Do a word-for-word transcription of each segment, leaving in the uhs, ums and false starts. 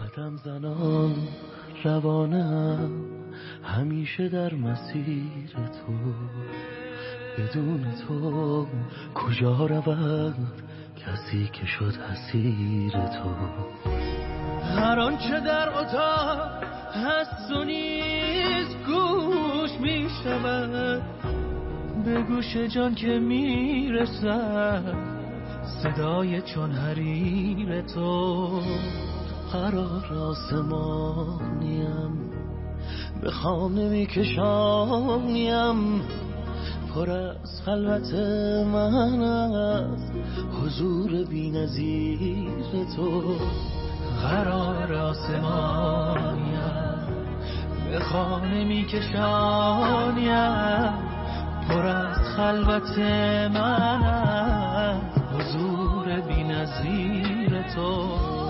قدم زنان روانم همیشه در مسیر تو، بدون تو کجا رود کسی که شد اسیر تو. هر آنچه در اتاق هست و نیست گوش می شود، به گوش جان که می رسد صدای چون حریر تو. قرار آسمانیم به خانه می کشانیم، پر از خلوت من از حضور بی نظیر تو. قرار آسمانیم به خانه می کشانیم، پر از خلوت من از حضور بی نظیر تو.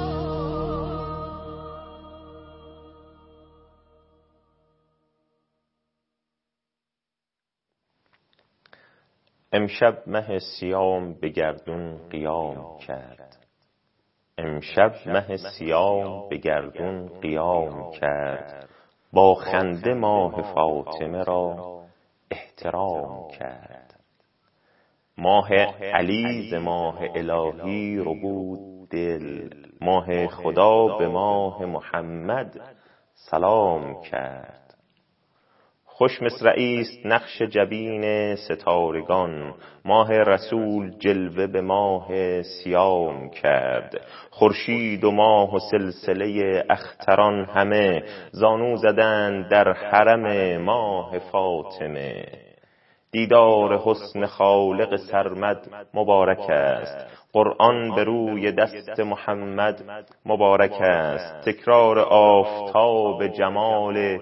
امشب مه سیام به گردون قیام کرد، امشب مه سیام به گردون قیام کرد، با خنده ماه فاطمه را احترام کرد. ماه علی ز ماه الهی ربود دل، ماه خدا به ماه محمد سلام کرد. خوش مصرعی است نقش جبین ستارگان، ماه رسول جلوه به ماه سیام کرد. خورشید و ماه و سلسله اختران همه زانو زدند در حرم ماه فاطمه. دیدار حسن خالق سرمد مبارک است، قرآن به روی دست محمد مبارک است. تکرار آفتاب جمال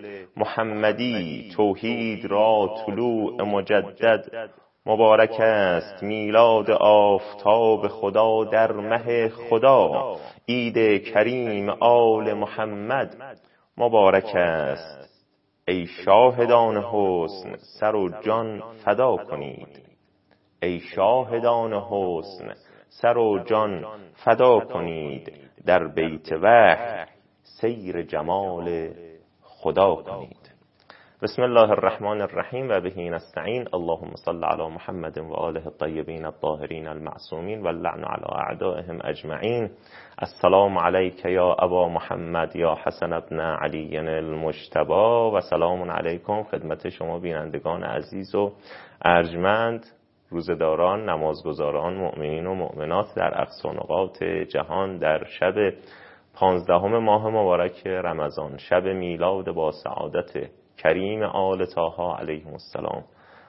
محمدی، توحید را طلوع مجدد مبارک است. میلاد آفتاب خدا در مه خدا، عید کریم آل محمد مبارک است. ای شاهدان حسن سر و جان فدا کنید، ای شاهدان حسن سر و جان فدا کنید، در بیت وحی سیر جمال خدا کنید. بسم الله الرحمن الرحیم و به نستعین. اللهم صل علی محمد و آله الطیبین الطاهرین المعصومین و اللعن علی اعدائهم اجمعین. السلام علیک یا ابا محمد یا حسن ابن علی المجتبی و سلام علیکم خدمت شما بینندگان عزیز و ارجمند، روزداران، نمازگزاران، مؤمنین و مؤمنات در اقصی نقاط جهان در شب پانزدهم ماه مبارک رمضان، شب میلاد با سعادت کریم آل طه علیهم السلام،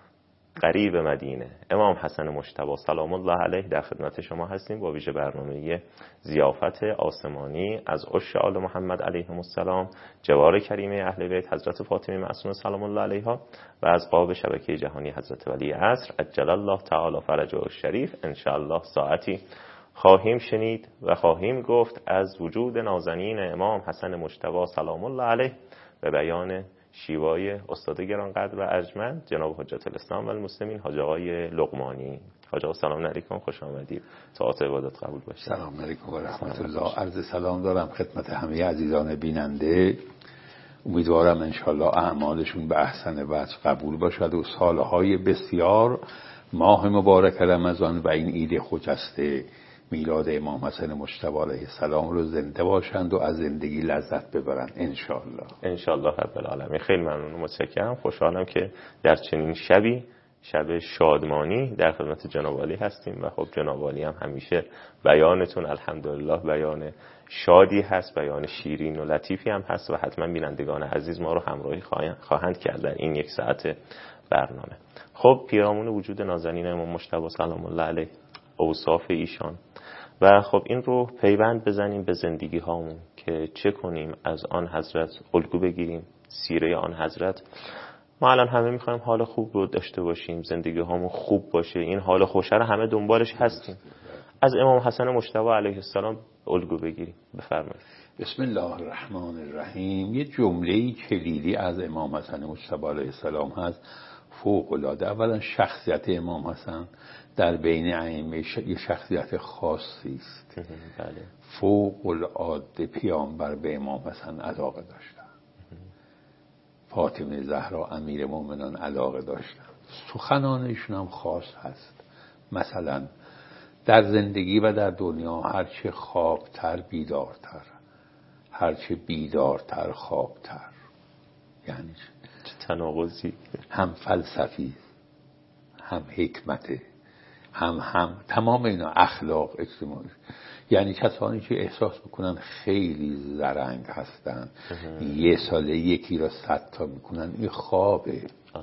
قریب مدینه، امام حسن مجتبی سلام الله علیه در خدمت شما هستیم با ویژه برنامه ضیافت آسمانی از عشر آل محمد علیهم السلام، جوار کریمه اهل بیت حضرت فاطمه معصومه سلام الله علیها و از قاب شبکه جهانی حضرت ولی عصر عجل الله تعالی فرجه الشریف. ان شاء الله ساعتی خواهیم شنید و خواهیم گفت از وجود نازنین امام حسن مجتبی سلام الله علیه به بیان شیوای استاد گرانقدر و ارجمند جناب حجت الاسلام و المسلمین حاج آقای لقمانی. حاج آقا سلام علیکم، خوش آمدید، طاعت عبادت قبول باشید. سلام علیکم و رحمت الله. عرض سلام دارم خدمت همه عزیزان بیننده. امیدوارم انشالله اعمالشون به احسن وجه قبول باشد و سالهای بسیار ماه مبارک رمضان و این عید خجسته میلاد امام حسن مجتبی علیه السلام رو زنده باشند و از زندگی لذت ببرند انشالله. انشالله رب العالمین. خیلی ممنون و متشکرم. خوشحالم که در چنین شبی، شب شادمانی، در خدمت جناب عالی هستیم و خب جناب عالی هم همیشه بیانتون الحمدلله بیان شادی هست، بیان شیرین و لطیفی هم هست و حتما بینندگان عزیز ما رو همراهی خواهند کرد در این یک ساعت برنامه. خب پیرامون وجود نازنین امام مجتبی سلام الله علیه، اوصاف ایشان و خب این رو پیوند بزنیم به زندگی هامون که چه کنیم از آن حضرت الگو بگیریم، سیره آن حضرت. ما الان همه میخوایم حال خوب رو داشته باشیم، زندگی هامون خوب باشه، این حال خوشه رو همه دنبالش هستیم. از امام حسن مجتبی علیه السلام الگو بگیریم. بفرمایید. بسم الله الرحمن الرحیم. یه جمله‌ای کلیدی از امام حسن مجتبی علیه السلام هست فوق العاده. اولا شخصیت امام حسن در بین ائمه یه شخصیت خاصی است. بله. فوق العاده پیامبر به امام حسن علاقه داشتن، فاطمه زهرا امیر مومنان علاقه داشتن. سخنانشون هم خاص هست. مثلا در زندگی و در دنیا هرچه خوابتر بیدارتر، هرچه بیدارتر خوابتر. یعنی چه تناقضی. هم فلسفی، هم حکمته، هم هم تمام اینا اخلاق اجتماعی. یعنی کسانی که احساس میکنن خیلی زرنگ هستن، یه ساله یکی را صد تا میکنن، این خوابه. آه.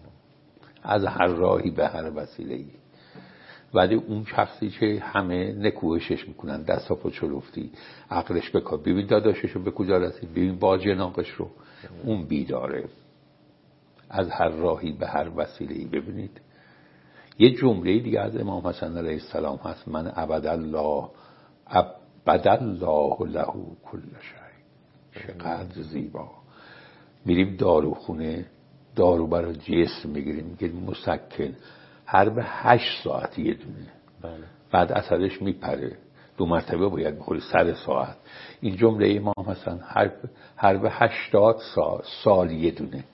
از هر راهی به هر وسیله‌ای. ولی اون شخصی که همه نکوهشش میکنن، دست و پا چلفتی، عقلش بکار، ببین داداشش رو به کجا رسید، ببین با جناقش رو، اون بیداره. از هر راهی به هر وسیله‌ای. ببینید یه جمله دیگه از امام حسن علیه السلام هست، من عبد الله عبد الله له کل شیء. چقدر زیبا. میریم داروخونه، دارو برای جسم میگیریم، میگه مسکن، هر به هشت ساعت یه دونه. بله. بعد اثرش میپره، دو مرتبه باید بخوری سر ساعت. این جمله امام حسن هر هر به هشتاد سال سال یه دونه.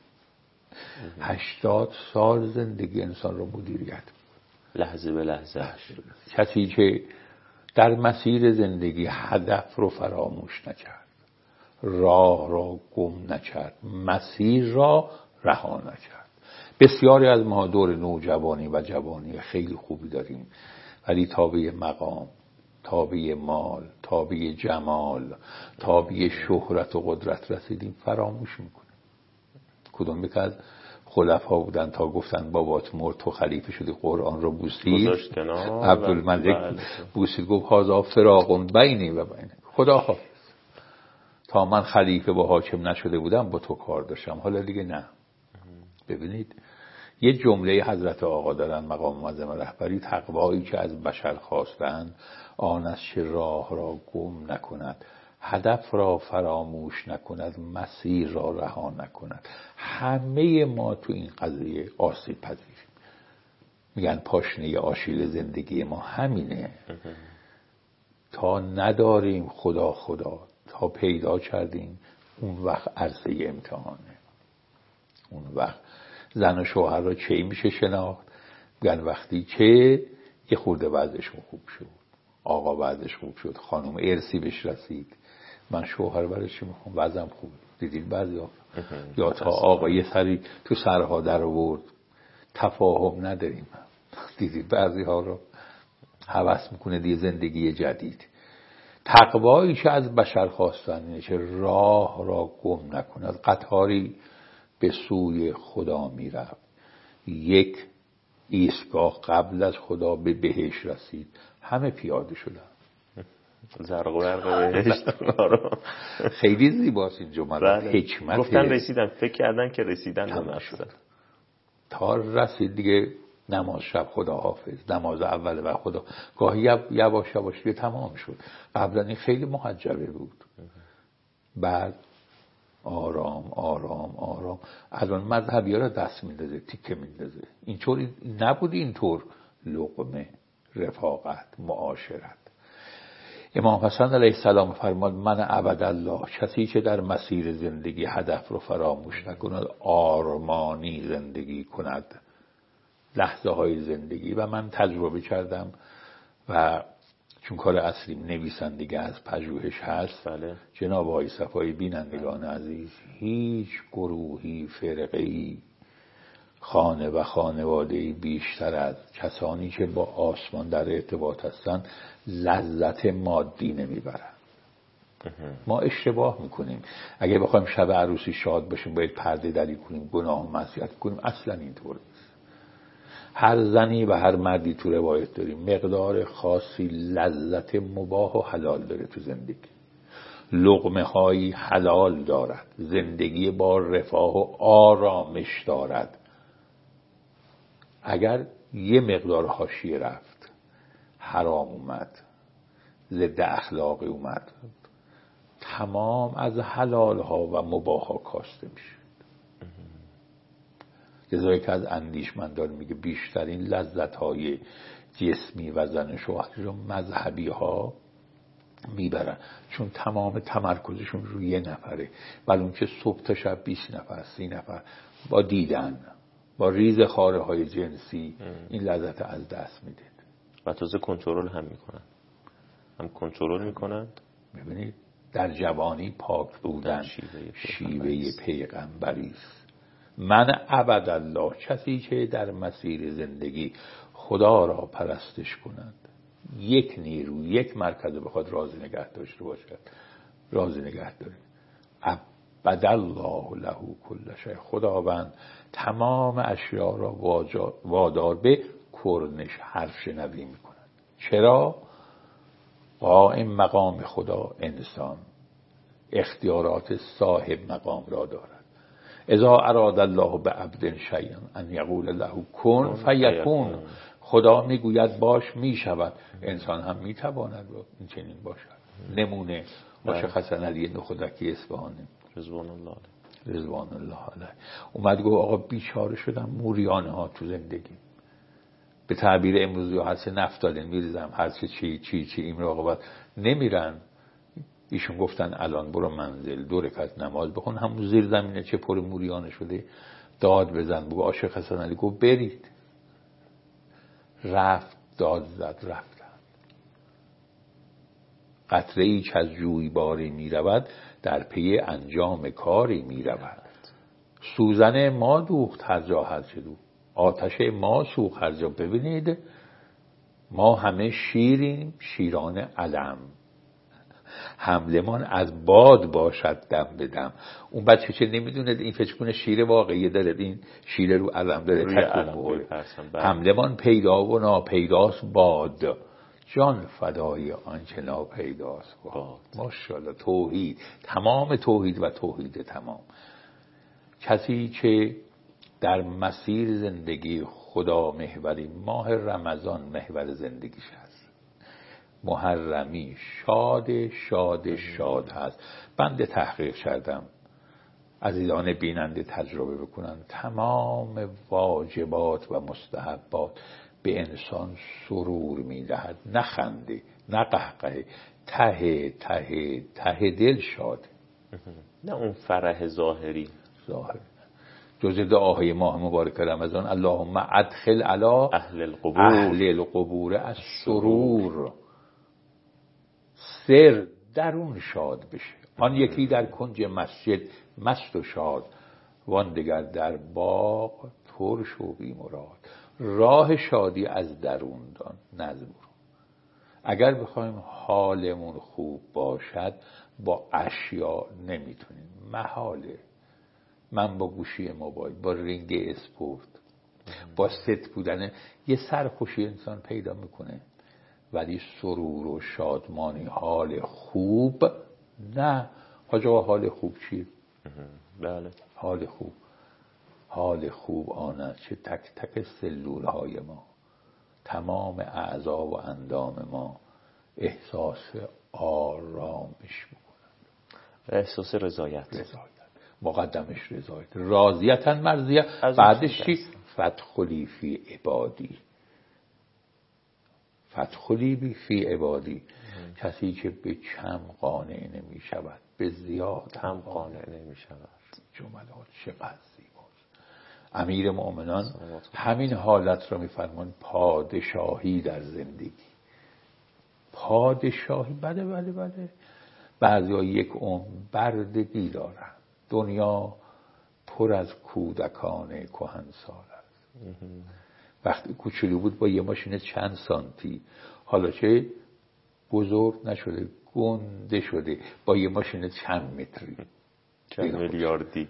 هشتاد سال زندگی انسان رو مدیریت، لحظه به لحظه. کسی که در مسیر زندگی هدف رو فراموش نکرد، راه را گم نکرد، مسیر را رها نکرد. بسیاری از ما دور نوجوانی و جوانی خیلی خوبی داریم، ولی تابع مقام، تابع مال، تابع جمال، تابع شهرت و قدرت رسیدیم، فراموش میکنیم. کدوم یک از خلفا بودن تا گفتن بابات مرد تو خلیفه شدی، قرآن رو بوسید، عبدالملک بوسید، گفت هذا فراق بینی و بینک، خدا حافظ، تا من خلیفه و حاکم نشده بودم با تو کار داشتم، حالا دیگه نه. ببینید یه جمله حضرت آقا دارن مقام معظم رهبری، تقوایی که از بشر خواستند آن است که راه را گم نکند، هدف را فراموش نکند، مسیر را رها نکند. همه ما تو این قضیه آسیب پذیریم. میگن پاشنه آشیل زندگی ما همینه. تا نداریم خدا خدا، تا پیدا کردیم، اون وقت عرصه امتحانه. اون وقت زن و شوهر را چه میشه شناخت؟ میگن وقتی که یه خورده وضعشون خوب شد، آقا وضعش خوب شد، خانم ارثی بهش رسید، من شوهر برای چی میخوام، وضعم خوب. دیدید بعضیا یا تا آقا یه سری تو سرها در آورد، تفاهم نداریم. دیدید بعضی ها رو هوس میکنه دیگه زندگی جدید. تقوایی که از بشر خواستن اینه که راه را گم نکند. قطاری به سوی خدا میرفت، یک ایستگاه قبل از خدا به بهشت رسید، همه پیاده شدن. زرق و برق بهشت. خیلی زیباست این جمله. حکمت گفتن رسیدن، فکر کردن که رسیدن نشد، تا رسید دیگه. نماز شب خدا حافظ، نماز اول و خدا، گاهی یواش یواش دیگه تمام شد. قبلا این خیلی محجبه بود، بعد آرام آرام آرام. الان مذهبی ها را دست میندازه، تیکه میندازه. اینطور نبود، اینطور لقمه، رفاقت، معاشرت. امام حسن علیه السلام فرماد من عبد الله، کسی که در مسیر زندگی هدف رو فراموش نکند، آرمانی زندگی کند لحظه های زندگی. و من تجربه کردم و چون کار اصلی نویسندگی از پژوهش هست. بله. جناب آقای صفایی بینندگان عزیز، هیچ گروهی، فرقه‌ای، خانه و خانواده‌ای بیشتر از کسانی که با آسمان در ارتباط هستند لذت مادی نمیبرند. ما اشتباه میکنیم. اگه بخوایم شب عروسی شاد باشیم باید پرده دری کنیم، گناه و معصیت کنیم، اصلا اینطور نیست. هر زنی و هر مردی تو روایت داریم مقدار خاصی لذت مباح و حلال داره تو زندگی. لقمه هایی حلال دارد، زندگی با رفاه و آرامش دارد. اگر یه مقدار حاشیه رفت، حرام اومد، ضد اخلاقی اومد، تمام از حلال ها و مباح ها کاسته میشه. لذایی که از اندیشمندان میگه بیشترین لذت های جسمی و زن شوهر رو مذهبی ها میبرن، چون تمام تمرکزشون روی یه نفره، ولی اون که صبح تا شب بیست نفر سی نفر با دیدن با ریز خاره های جنسی این لذت از دست میده و تازه کنترل هم میکنن هم کنترل میکنن. میبینید در جوانی پاک بودن شیوه, شیوه پیغمبری است. من عبدالله، کسی که در مسیر زندگی خدا را پرستش کند، یک نیرو یک مرکز بخواد راضی نگه داشته باشد، راضی نگه داره. عبدالله له کل شیء، خداوند تمام اشیا را وادار به کرنش حرف شنوی میکند. چرا؟ قائم مقام خدا انسان اختیارات صاحب مقام را دارد. اذا اراد الله بعبد شیئا ان یقول له کن فیکون، خدا میگوید باش میشود، انسان هم میتواند این چنین باشد. نمونه عاشق حسن علی نخودکی اصفهانی رضوان الله رضوان الله علیه اومد گفت آقا بیچاره شدم، موریانه ها تو زندگی، به تعبیر امروزی ها هست نفتالین میریزم، هر چی چی چی چی این مراقبت نمیرن. ایشون گفتن الان برو منزل دو رکعت نماز بخون، همون زیر زمینه چه پر موریانه شده داد بزن. بگو عاشق حسن علی گفت برید، رفت داد زد رفتن. قطره ای که از جویباری می رود در پی انجام کاری می رود. سوزن ما دوخت هر جا هر چه دوخت، آتش ما سوخت هر جا. ببینید ما همه شیریم، شیران علم، حملمان از باد باشد دم به دم. اون بچه چه نمیدونه این فکر کنه شیر واقعی داره، این شیر رو علم داره. حملمان پیدا و ناپیداست باد، جان فدای آنچه ناپیداست باد. ماشاءالله توحید، تمام توحید و توحید تمام. کسی که در مسیر زندگی خدا محوری، ماه رمضان محور زندگیش هست، محرمی شاد شاد شاد هست. بنده تحقیق کردم، عزیزان بیننده تجربه بکنن، تمام واجبات و مستحبات به انسان سرور میدهد، نه خنده نه قهقه، ته ته ته دل شاد، نه اون فرح ظاهری. ظاهری جز دعاهای ماه مبارک رمضان اللهم ادخل علی اهل القبور اهل القبور از سرور، سر درون شاد بشه. آن یکی در کنج مسجد مست و شاد، وان دگر در باغ ترش و بی مراد. راه شادی از درون دان، نه از برون. اگر بخوایم حالمون خوب باشد با اشیا نمیتونیم، محاله. من با گوشی موبایل، با رینگ اسپورت، با ست بودن یه سرخوشی انسان پیدا میکنه، ولی سرور و شادمانی، حال خوب نه. حاج آقا حال خوب چیه؟ بله حال خوب، حال خوب آن است که تک تک سلول های ما، تمام اعضا و اندام ما احساس آرامش بکنند، احساس رضایت. رضایت مقدمش رضایت، راضیتا مرضیه، بعدش چی؟ فدخلی فی عبادی، فدخلی فی عبادی. کسی که به کم قانع نمی شود به زیاد هم قانع نمی شود. جملات چقدر زیباست. امیر مؤمنان همین حالت را می‌فرمان، پادشاهی در زندگی. پادشاهی بله بله بله. بعضیا یک عمر بردگی دارن، دنیا پر از کودکان کهنسال است. وقتی کوچولو بود با یه ماشین چند سانتی، حالا چه بزرگ نشده، گنده شده با یه ماشین چند متری، چند میلیاردی.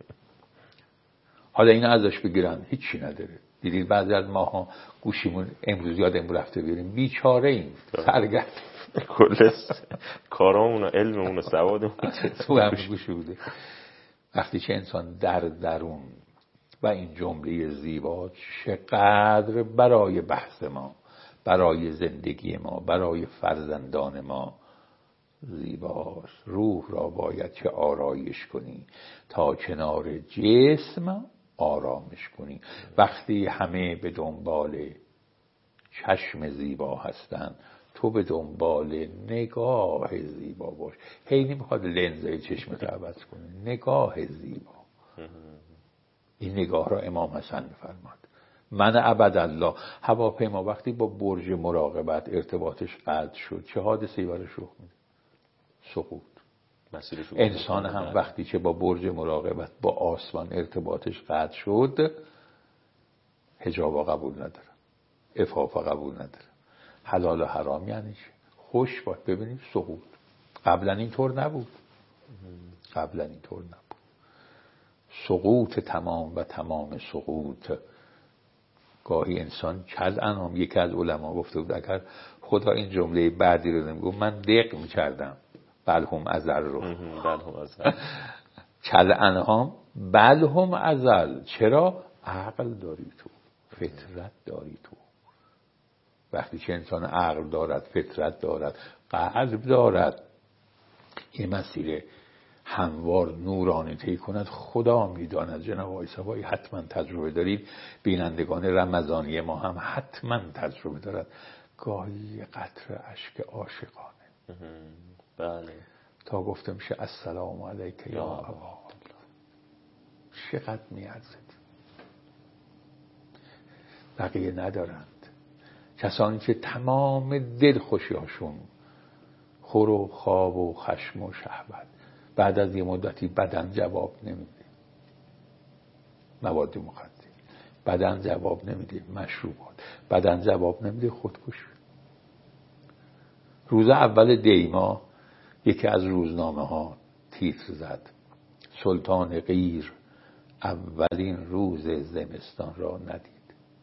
حالا این ازش بگیرن هیچی نداره. دیدید بعضی از ماها گوشیمون امروز یادم رفته بیاریم، بیچاره ایم، سرگرد کل کارامون و علممون و سوادمون تو هم گوشی بوده. وقتی که انسان در درون و این جمله زیبا چقدر برای بحث ما، برای زندگی ما، برای فرزندان ما زیباست. روح را باید که آرایش کنی تا کنار جسم آرامش کنی. وقتی همه به دنبال چشم زیبا هستن، تو به دنبال نگاه زیبا باش. هی نمیخواد لنزای چشمت عوض کنی، نگاه زیبا. این نگاه را امام حسن میفرماد. من ابدالله، هواپیما وقتی با برج مراقبت ارتباطش قطع شد چه حادثه‌ای براش رخ میده؟ سقوط. انسان هم وقتی که با برج مراقبت با آسمان ارتباطش قطع شد حجاب قبول نداره، عفاف قبول نداره. حلال و حرام یعنی چی؟ خوش باید. ببینید سقوط. قبلا اینطور نبود. قبلا اینطور نبود. سقوط تمام و تمام سقوط. گاهی انسان کل انام، یکی از علما گفته بود اگر خدا این جمله بعدی رو نمیگفت من دق میکردم بل هم ازل رو. بل هم ازل. کل انام بل هم ازل. چرا؟ عقل داری تو، فطرت داری تو. وقتی که انسان عقل دارد، فطرت دارد، قلب دارد، این مسیر هموار نورانی طی کند، خدا میداند. جناب آقای صفایی حتما تجربه دارید، بینندگان رمضانی ما هم حتما تجربه دارد. گاهی قطره اشک عاشقانه. بله. تا گفته میشه السلام علیک یا ابا. چقدر میارزد. بقیه ندارند. کسانی که تمام دل خوشیاشون خور و خواب و خشم و شهوت، بعد از یه مدتی بدن جواب نمیده. مواد مخدر، بدن جواب نمیده. مشروبات، بدن جواب نمیده. خودکشی. روز اول دیما یکی از روزنامه ها تیتر زد سلطان غیر اولین روز زمستان را ندید.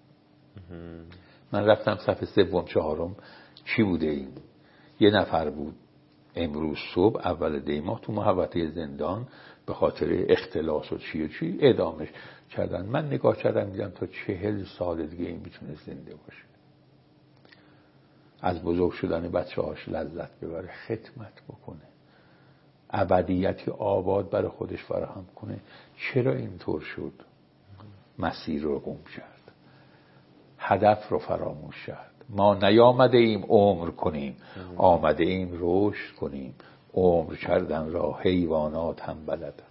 من رفتم صفحه سوم چهارم چی بوده این؟ یه نفر بود امروز صبح اول دیما تو محوطه زندان به خاطر اختلاس و چی و چی اعدامش کردن. من نگاه کردم دیدم تا چهل سال دیگه این میتونه زنده باشه، از بزرگ شدن بچه هاش لذت ببره، خدمت بکنه، ابدیتی آباد برای خودش فراهم کنه. چرا اینطور شد؟ مسیر رو گم کرد، هدف رو فراموش کرد. ما نیامده ایم عمر کنیم، آمده ایم رشد کنیم. عمر کردن را حیوانات هم بلدند.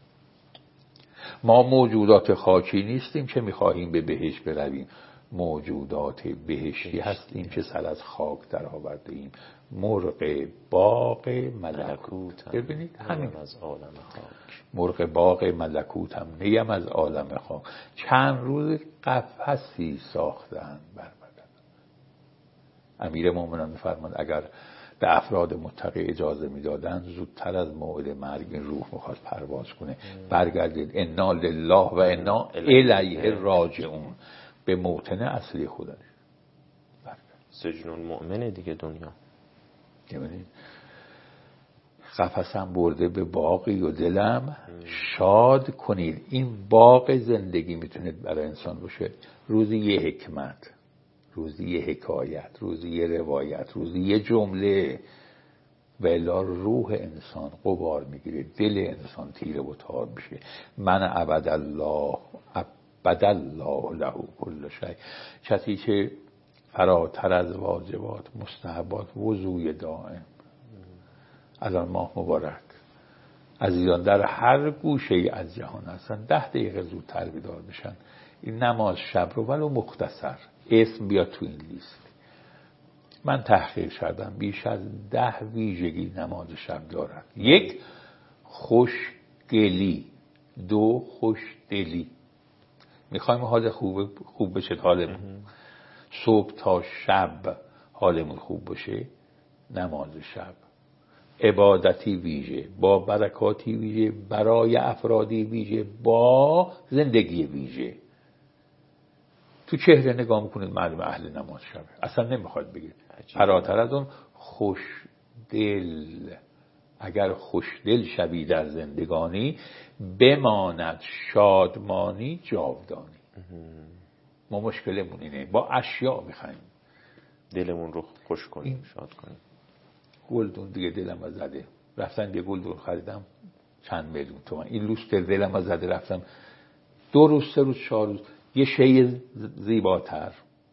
ما موجودات خاکی نیستیم که میخواهیم به بهشت برویم، موجودات بهشتی هستیم که سر از خاک در آورده ایم. مرغ باغ ملکوت. ببینید همین از عالم خاک. مرغ باغ ملکوت هم نیم از عالم خاک. چند روز قفسی ساختن بر بدن. امیر مومنان میفرماد اگر به افراد متقی اجازه میدادن زودتر از موعد مرگ این روح میخواد پرواز کنه. برگردید انا لله و انا الیه راجعون، به موطن اصلی خودش. سجن المؤمن دیگه دنیا. ببینید قفسم برده به باقی و دلم شاد کنید. این باغ زندگی میتونه برای انسان باشه. روزی یه حکمت، روزی یه حکایت، روزی یه روایت، روزی یه جمله، ولی روح انسان غبار میگیره، دل انسان تیره و تار میشه. من ابدالله ابدالله له کل شیء. کسی که فراتر از واجبات، مستحبات، وضوء دائم. الان ماه مبارک، عزیزان در هر گوشه ای از جهان هستن، ده دقیقه زودتر بیدار بشن. این نماز شب رو ولو مختصر اسم بیاد تو این لیست. من تحقیق کردم بیش از ده ویژگی نماز شب دارد. یک، خوشگلی. دو، خوشدلی. میخوایم حال خوب خوب بشه، حالمون صبح تا شب حالمون خوب باشه، نماز شب عبادتی ویژه با برکاتی ویژه برای افرادی ویژه با زندگی ویژه. تو چهره نگاه میکنید معلوم اهل نماز شبه، اصلا نمیخواد بگید. فراتر از اون خوشدل. اگر خوشدل شوی در زندگانی بماند شادمانی جاودانی. ما مشکلمون اینه با اشیاء میخوایم دلمون رو خوش کنیم، شاد کنیم. گلدون دیگه دلم زده، رفتن یه گلدون خریدم چند میلیون تومان. این لوستر دلم زده، رفتم دو روز سه روز چهار روز یه شی زیباتر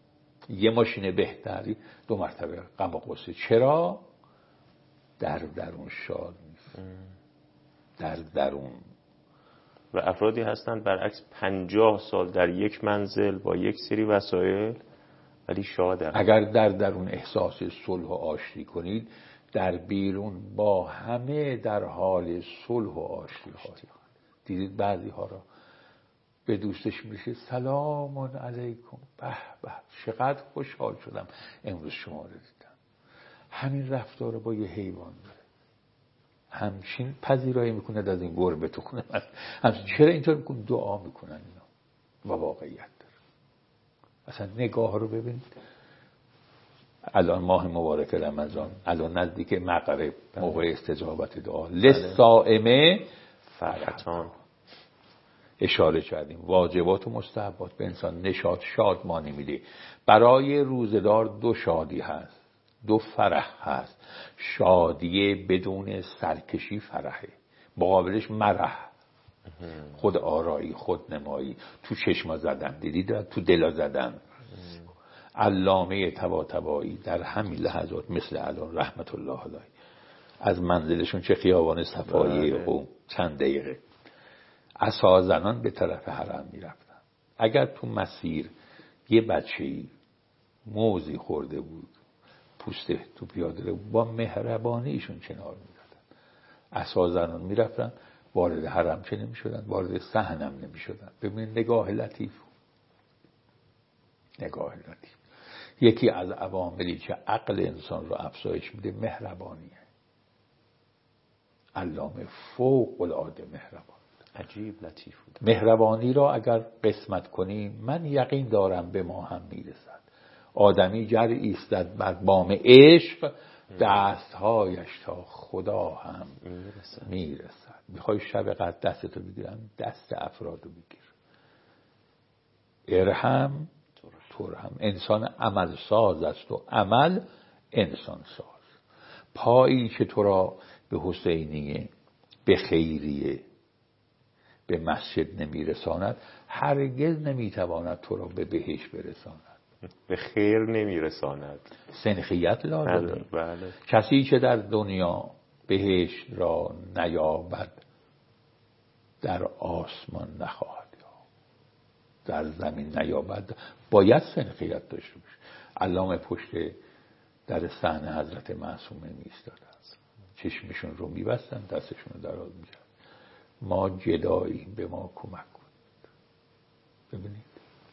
یه ماشین بهتری دو مرتبه غم و غصه. چرا؟ در درون شاد نیست، در درون. و افرادی هستند برعکس پنجاه سال در یک منزل با یک سری وسایل ولی شادن. اگر در درون احساس صلح و آشتی کنید، در بیرون با همه در حال صلح و آشتی خواهید. دیدید بعضی ها را به دوستش میشه سلام علیکم، به به چقدر خوشحال شدم امروز شما رو دیدم. همین رفتار با یه حیوان داره، همچین پذیرایی میکنه از این گربه تو خونه من. همچین چرا اینطور میکنه؟ دعا میکنن اینا و واقعیت داره. اصلا نگاه رو ببینید. الان ماه مبارک رمضان، الان نزدیک مغرب، موقع استجابت دعا. للصائم فرحتان اشاره کردیم. واجبات و مستحبات به انسان نشاط شادمانی میده. برای روزدار دو شادی هست، دو فرح هست. شادی بدون سرکشی فرحه، مقابلش مرح، خود آرایی، خود نمایی، تو چشما زدن، دیدید تو دلا زدن. علامه طباطبایی در همین لحظات مثل الان رحمت الله علیه از منزلشون چه خیابان صفایی و چند دقیقه عصا زنان به طرف حرم میرفتن. اگر تو مسیر یه بچه‌ای موزی خورده بود، پوست تو پیاده رو با مهربانی ایشون کنار میدادن. عصا زنان میرفتن، وارد حرم چه نمیشدن، وارد صحنم نمیشدن. ببین نگاه لطیف، نگاه لطیف. یکی از عواملی که عقل انسان رو افزایش میده مهربانیه. علامه فوق العاده مهربان، عجیب لطیف بود. مهربانی را اگر قسمت کنیم، من یقین دارم به ما هم میرسد. آدمی گر ایستد بر بام عشق، دستهایش تا خدا هم میرسد. میرسد. میخوای شب قدر دستتو بگیرم، دست افرادو بگیر. ارحم ترحم. انسان عمل ساز است و عمل انسان ساز. پایی که تو را به حسینیه، به خیریه، به مسجد نمیرساند، هرگز نمیتواند تو را به بهشت برساند. به خیر نمیرساند. سنخیت لازمه. بله. کسی که در دنیا بهشت را نیابد، در آسمان نخواهد یافت. در زمین نیابد، باید سنخیت داشته باشه. علامه پشت در صحنه حضرت معصومه میایستادن، چشمشون رو میبستن، دستشون رو دراز میکردن. ما جداییم، به ما کمک کنید. ببینید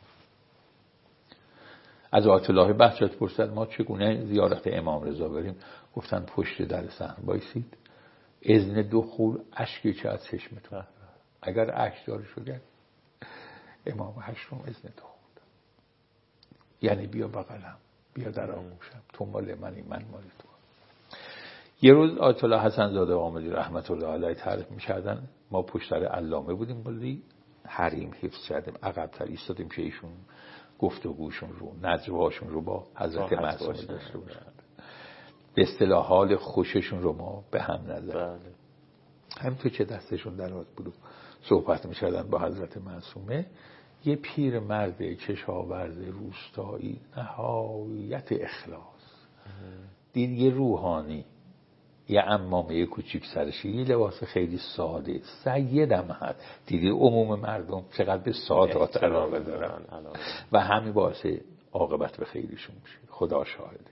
از آیت الله بهجت پرسید ما چگونه زیارت امام رضا بریم؟ گفتن پشت در صحن بایسید، اذن دخول اشکی چه از چشمتون، اگر اشک جاری شده امام هشتم اذن دخول، یعنی بیا بغلم، بیا در آغوشم، تو مال منی، من مال تو. یه روز آیت الله حسن زاده آمدی رحمت الله علیه تعریف می‌کردن، ما پشت در علامه بودیم، بودی حریم حفظ کردیم، عقب‌تر ایستادیم که ایشون گفتگوشون رو، نجواشون رو با حضرت معصومه داشته باشن. به اصطلاح حال خوششون رو ما به هم نزدیم. همینطور که دستشون دراز بود و صحبت می‌کردن با حضرت معصومه، یه پیر مرد کشاورز روستایی نهایت اخلاص دید یه روحانی، یه عمامه کوچیک سرش، یه لباس خیلی ساده، سیدم هست. دیدی عموم مردم چقدر به سادات علاقه دارن و همین باعث عاقبت به خیریشون میشه. خدا شاهده.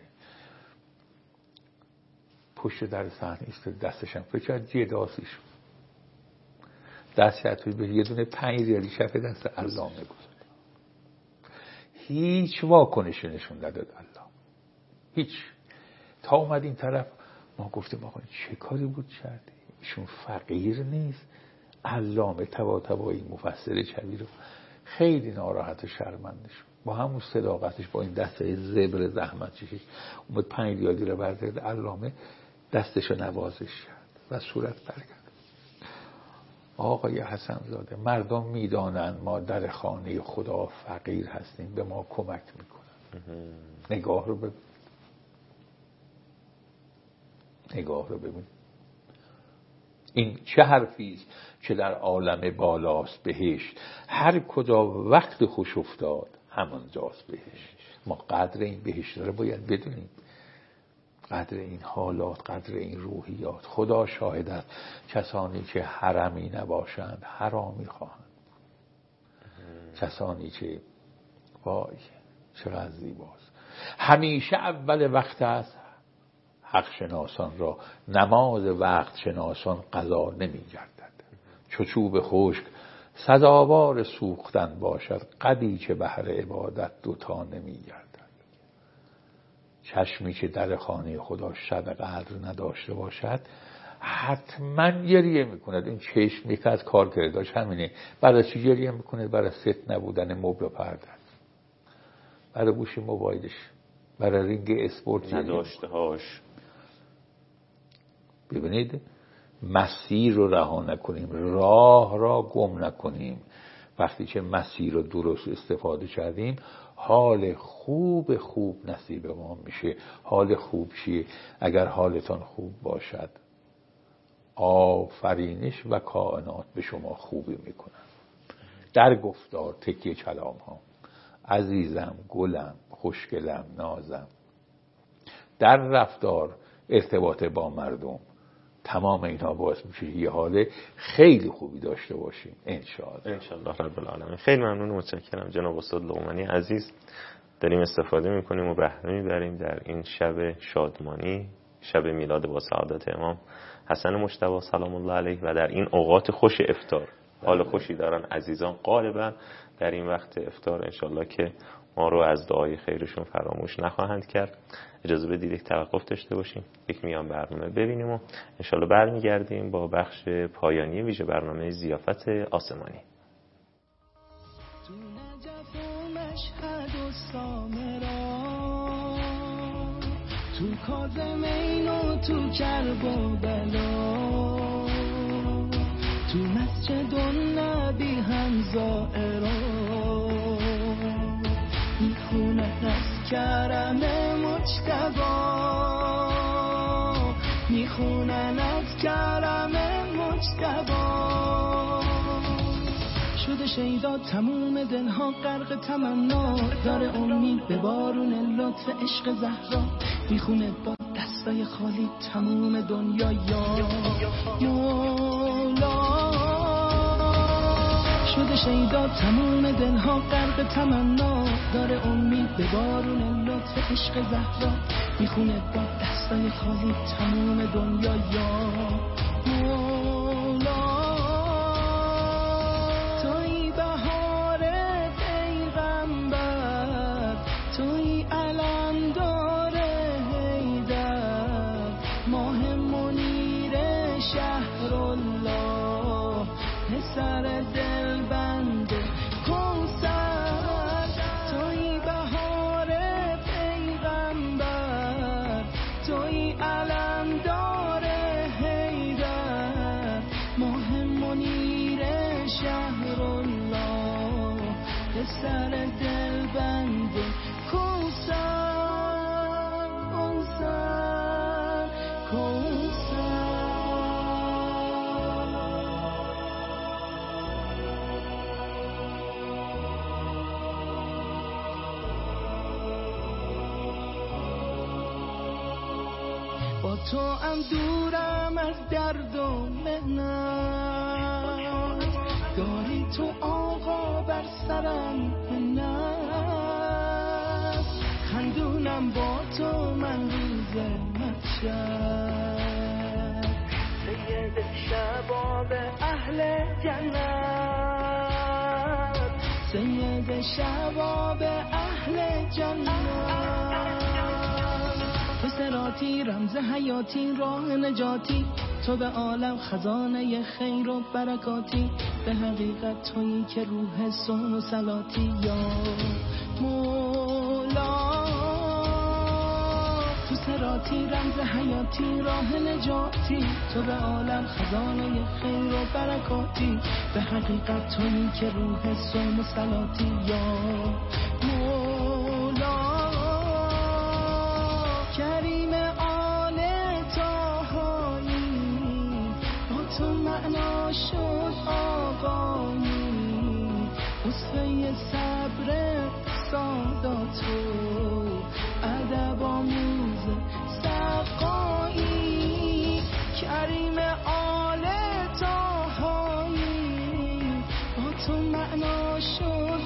پشت در صحنه ایستاد، دستشم فکر جداسیش دست شد به یه دونه پنج ریالی شف دست علامه گذاشت. هیچ واکنشی نشون نداد علامه، هیچ. تا اومد این طرف ما گفتیم آقا چه کاری بود کردی؟ ایشون فقیر نیست. علامه طباطبایی مفسر کبیر خیلی ناراحت و شرمنده شد. با همون صداقتش، با این دسته زبر زحمت چشش اومد پنج ریالی رو برداشت. علامه دستشو نوازش کرد و صورت برگرد. آقای حسن زاده، مردم میدانن ما در خانه خدا فقیر هستیم، به ما کمک میکنن. نگاه رو ببین، نگاه رو ببین. این چه حرفیست که در عالم بالاست بهشت، هر کجا وقت خوش افتاد همونجاست بهشت. ما قدر این بهشت رو باید بدونیم، قدر این حالات، قدر این روحیات. خدا شاهد است کسانی که حرمی نباشند حرامی خواهند، کسانی که وای چقدر زیباست. همیشه اول وقت است حق شناسان را، نماز وقت شناسان قضا نمی گردد. چو چوب خشک سزاوار سوختن باشد، قدی که بهر عبادت دوتا نمی گردد. چشمی که در خانه خدا شب قدر نداشته باشد حتما گریه میکند. این چشم یک از کار کرداش همینه. برای چی گریه میکنه؟ برای ست نبودن مبل و پرده، برای گوشی موبایلش، برای رینگ اسپورت نداشته هاش. ببینید مسیر رو رها نکنیم، راه را گم نکنیم. وقتی که مسیر رو درست استفاده کردیم حال خوب خوب نصیب ما میشه. حال خوب چیه؟ اگر حالتان خوب باشد آفرینش و کائنات به شما خوبی میکنن. در گفتار تکیه کلام ها، عزیزم، گلم، خوشگلم، نازم. در رفتار، ارتباط با مردم، تمام اینها باعث میشه یه حال خیلی خوبی داشته باشیم انشاءالله. انشاءالله رب العالمین. خیلی ممنون و متشکرم جناب استاد لقمانی عزیز. داریم استفاده میکنیم و بهره میبریم در این شب شادمانی، شب میلاد با سعادت امام حسن مجتبی سلام الله علیه و در این اوقات خوش افطار. حال خوشی دارن عزیزان غالبا در این وقت افطار، انشاءالله که ما رو از دعای خیرشون فراموش نخواهند کرد. اجازه بدید یک توقف داشته باشیم، یک میان برنامه ببینیم و انشاءالله برمیگردیم با بخش پایانی ویژه برنامه ضیافت آسمانی. تو نجف و مشهد و سامرا، تو کاظمین و تو کرب و بلا، تو مسجد النبی هم زائرا، میخونن از کرم مجتبی، میخونن از کرم مجتبی. شده شیدا تموم دلها غرق تمنا، داره امید به بارون لطف عشق زهرا، میخونه با دستای خالی تموم دنیا یا مولا. شده شیدا تموم دلها غرق تمنا، داره امید به بارون لطف عشق زهرا، میخونه با دستای خالی تموم دنیا یا مولا. توی بهار پیغمبر، توی علمدار حیدر، ماه منیر شهر الله، پسر دلبند کوثر. توی بهار پیغمبر، توی علمدار حیدر، ماه منیر شهر الله، پسر دلبند کوثر، کوثر، کوثر. با تو ام دورم از درد و محنت، داری تو آقا بر سرم منت، خندونم با تو من روز محشر، سید شباب اهل جنت، سید شباب اهل جنت. سراتی رمز حیاتی راه نجاتی، تو به عالم خزانه خیر و برکاتی، به حقیقت تویی که روح صوم و صلاتی یا مولا. تو سراتی رمز حیاتی راه نجاتی، تو به عالم خزانه خیر و برکاتی، به حقیقت تویی که روح صوم و صلاتی یا مولا. کریم آل طاهایی، با تو معنا شد آقایی، اسوه صبر ساداتو ادب آموز سقایی کریم آل طاهایی با تو معنا شد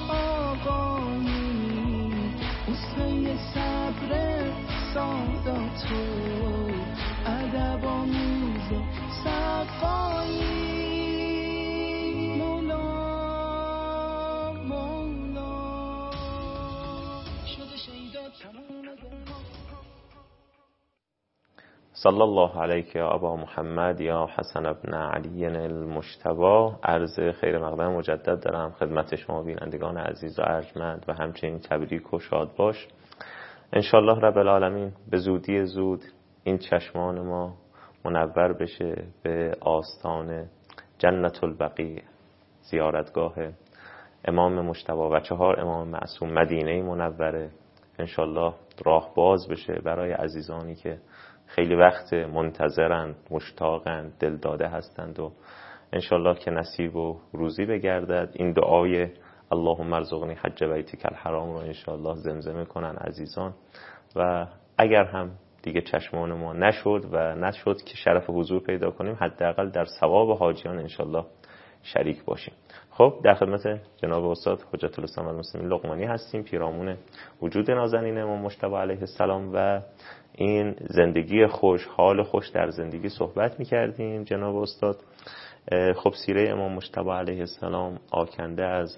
آقایی اسوه صبر ساداتو ادب آموز سقایی صلی الله علیک یا ابا محمد یا حسن ابن علی المجتبی. عرض خیر مقدم مجدد دارم خدمت شما بینندگان عزیز و ارجمند و همچنین تبریک و شاد باش. انشالله رب العالمین به زودی زود این چشمان ما منور بشه به آستان جنت البقیع، زیارتگاه امام مجتبی و چهار امام معصوم مدینه منوره. انشالله راه باز بشه برای عزیزانی که خیلی وقت منتظرند، مشتاقند، دلداده هستند و انشالله که نصیب و روزی بگردد. این دعای اللهم ارزقنی حج بیتک الحرام رو انشالله زمزمه کنن عزیزان. و اگر هم دیگه چشمان ما نشد و نشد که شرف حضور پیدا کنیم، حداقل در ثواب حاجیان انشالله شریک باشیم. خب در خدمت جناب استاد حجت الاسلام والمسلمین لقمانی هستیم، پیرامون وجود نازنین امام مجتبی علیه السلام و این زندگی خوش، حال خوش در زندگی صحبت می‌کردیم. جناب استاد خب سیره امام مجتبی علیه السلام آکنده از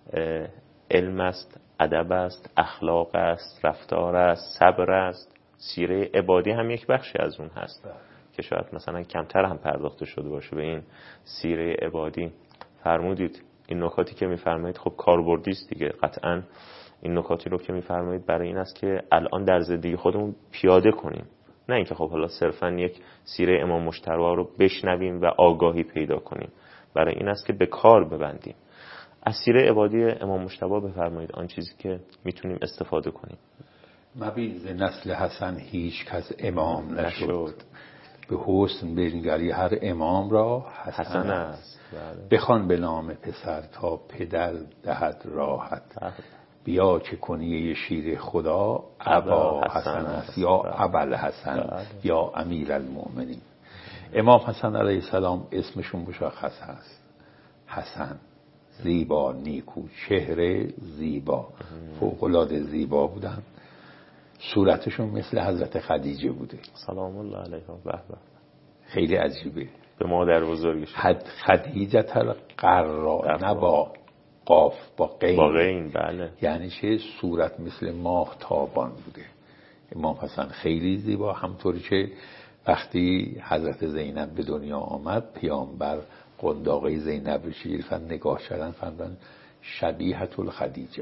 علم است، ادب است، اخلاق است، رفتار است، صبر است. سیره عبادی هم یک بخشی از اون هست که شاید مثلا کمتر هم پرداخته شده باشه به این سیره عبادی. فرمودید این نکاتی که میفرمایید خب کاربردی است دیگه. قطعاً این نکاتی رو که میفرمایید برای این است که الان در زندگی خودمون پیاده کنیم، نه اینکه خب حالا صرفاً یک سیره امام مجتبی رو بشنویم و آگاهی پیدا کنیم. برای این است که به کار ببندیم. از سیره عبادی امام مجتبی بفرمایید آن چیزی که میتونیم استفاده کنیم. مبیز نسل حسن هیچ کس امام نشد، به حسن بنگری هر امام را حسن, حسن است. بخوان به نام پسر تا پدر دهد راحت، بیا که کنیه شیر خدا ابا حسن است یا ابل حسن یا امیر المؤمنین. امام حسن علیه السلام اسمشون مشخص هست، حسن، زیبا، نیکو، چهره زیبا، فوق‌العاده زیبا بودن. صورتشون مثل حضرت خدیجه بوده سلام الله علیها. به به، خیلی عجیبه. به مادر بزرگش حد خدیجه القرا، نه با قاف، با قین. با قین بله. یعنی چه؟ صورت مثل ماه تابان بوده. امام حسن خیلی زیبا. همطوری که وقتی حضرت زینب به دنیا آمد، پیامبر قنداقه زینب رو گرفتن نگاه کردن، فهمیدن شبیهة الخدیجه،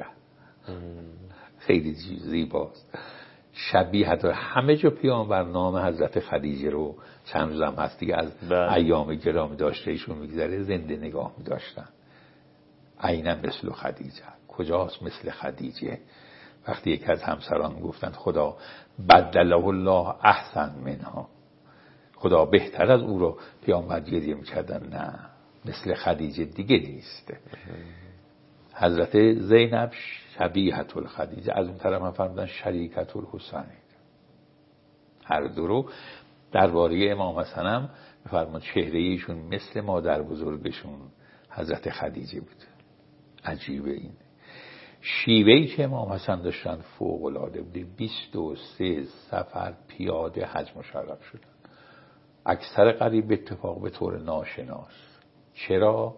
خیلی زیباست. شبیهت همه جا پیامبر نام حضرت خدیجه رو چند روزم هست دیگه از بله. ایام گرامی داشته ایشون میگذره، زنده نگاه میداشتن. عیناً مثل خدیجه، کجاست مثل خدیجه؟ وقتی یکی از همسران گفتن خدا بدله الله احسن منها، خدا بهتر از او رو، پیامبر گریه میکردن نه مثل خدیجه دیگه نیست. حضرت زینب شبیهة الخدیجه، از اون طرف هم فرمودن شریکة الحسین. هر دو رو درباره امام حسن هم فرمود چهره ایشون مثل مادر بزرگشون حضرت خدیجه بود. عجیبه این شیوهی که امام حسن داشتن فوق العاده بوده. بیست و سه سفر پیاده حج مشرف شدن، اکثر قریب اتفاق به طور ناشناس. چرا؟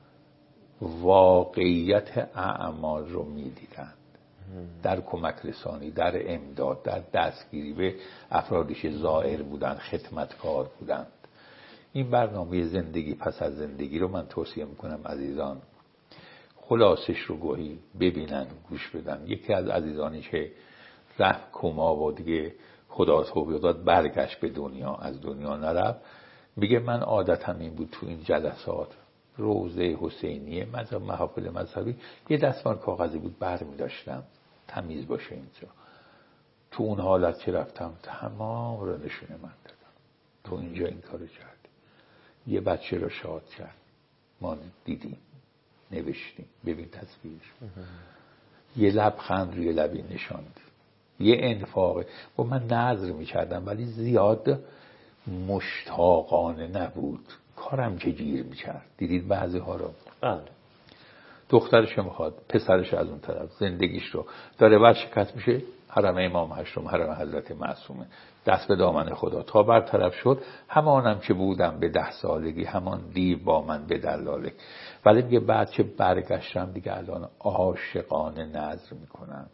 واقعیت اعمال رو میدیدند، در کمک رسانی، در امداد، در دستگیری به افرادی که زائر بودند، خدمتکار بودند. این برنامه زندگی پس از زندگی رو من توصیه میکنم عزیزان خلاصش رو گاهی ببینن، گوش بدن. یکی از عزیزانی که رفت کما و دیگه خدا توفیق داد برگشت به دنیا، از دنیا نرفت، میگه من عادتم این بود تو این جلسات روزه حسینیه مذهب محافل مذهبی یه دستمال کاغذی بود بر می داشتم تمیز باشه اینجا. تو اون حالت که رفتم تمام رو نشونه من دادم، تو اینجا این کارو کرد، یه بچه رو شاد کرد، ما دیدیم، نوشتیم، ببین تصویرش. یه لبخند روی لبی نشاند، یه انفاق. و من نظر میکردم ولی زیاد مشتاقانه نبود، کارم که گیر میکرد. دیدید بعضی ها رو بله. دخترش میخواد، پسرش از اون طرف زندگیش رو داره ورشکست میشه، حرم امام هشتم، حرم حضرت معصومه، دست به دامن خدا تا برطرف شد. همانم که بودم به ده سالگی، همان دیو با من به دلاله. ولی میگه بعد که برگشتم دیگه الان عاشقانه نظر میکنم،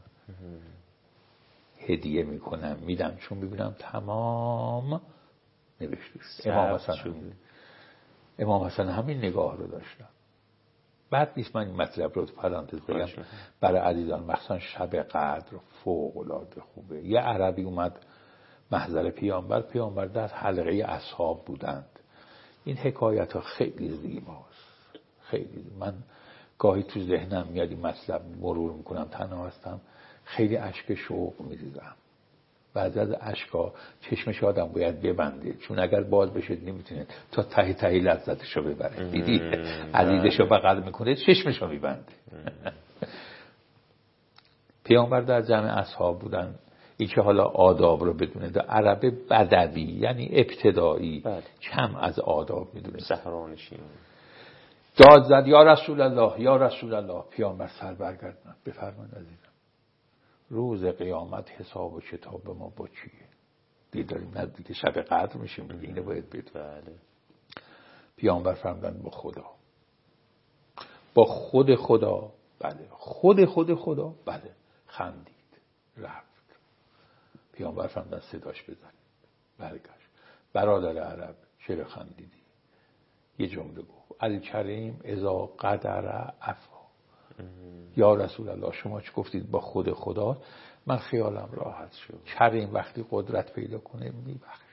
هدیه میکنم، میدم، چون ببینم تمام نوشته. امام حسن همین امام حسن همین نگاه رو داشتم. بعد نیست من این مطلب رو تو پرانتز بگم برای عزیزان، مثلا شب قدر فوق العاده خوبه. یه عربی اومد محضر پیامبر، پیامبر در حلقه اصحاب بودند. این حکایت ها خیلی زیباست، خیلی. من گاهی تو ذهنم میاد این مطلب مرور میکنم، تنها هستم، خیلی اشک شوق میریزم. بعضی از اشکا چشمش آدم باید ببنده، چون اگر باز بشه نمیتونه تا ته ته لذتشو ببره. دیدی عزیزشو بغل میکنه چشمشو میبنده. پیامبر در جمع اصحاب بودن. این که حالا آداب رو بدونه، در عرب بدوی یعنی ابتدایی بله. کم از آداب میدونه. صحرانشین داد زد یا رسول الله یا رسول الله. پیامبر سر برگردوند، بفرمایید عزیزم روز قیامت حساب و کتاب ما با چیه؟ دیگه داریم نزدیک شب قدر میشیم، دیگه اینو باید بدون. بله. پیامبر فرمودن با خدا، با خود خدا. بله. خود خود خدا. بله. خندید، رفت. پیامبر فرمودن صداش بزن. برگشت. برادر عرب چرا خندیدی؟ یه جمله گفت الکریم اذا قدر عفا. یا رسول الله شما چه گفتید با خود خدا؟ من خیالم راحت شد. کریم وقتی قدرت پیدا کنه میبخشه.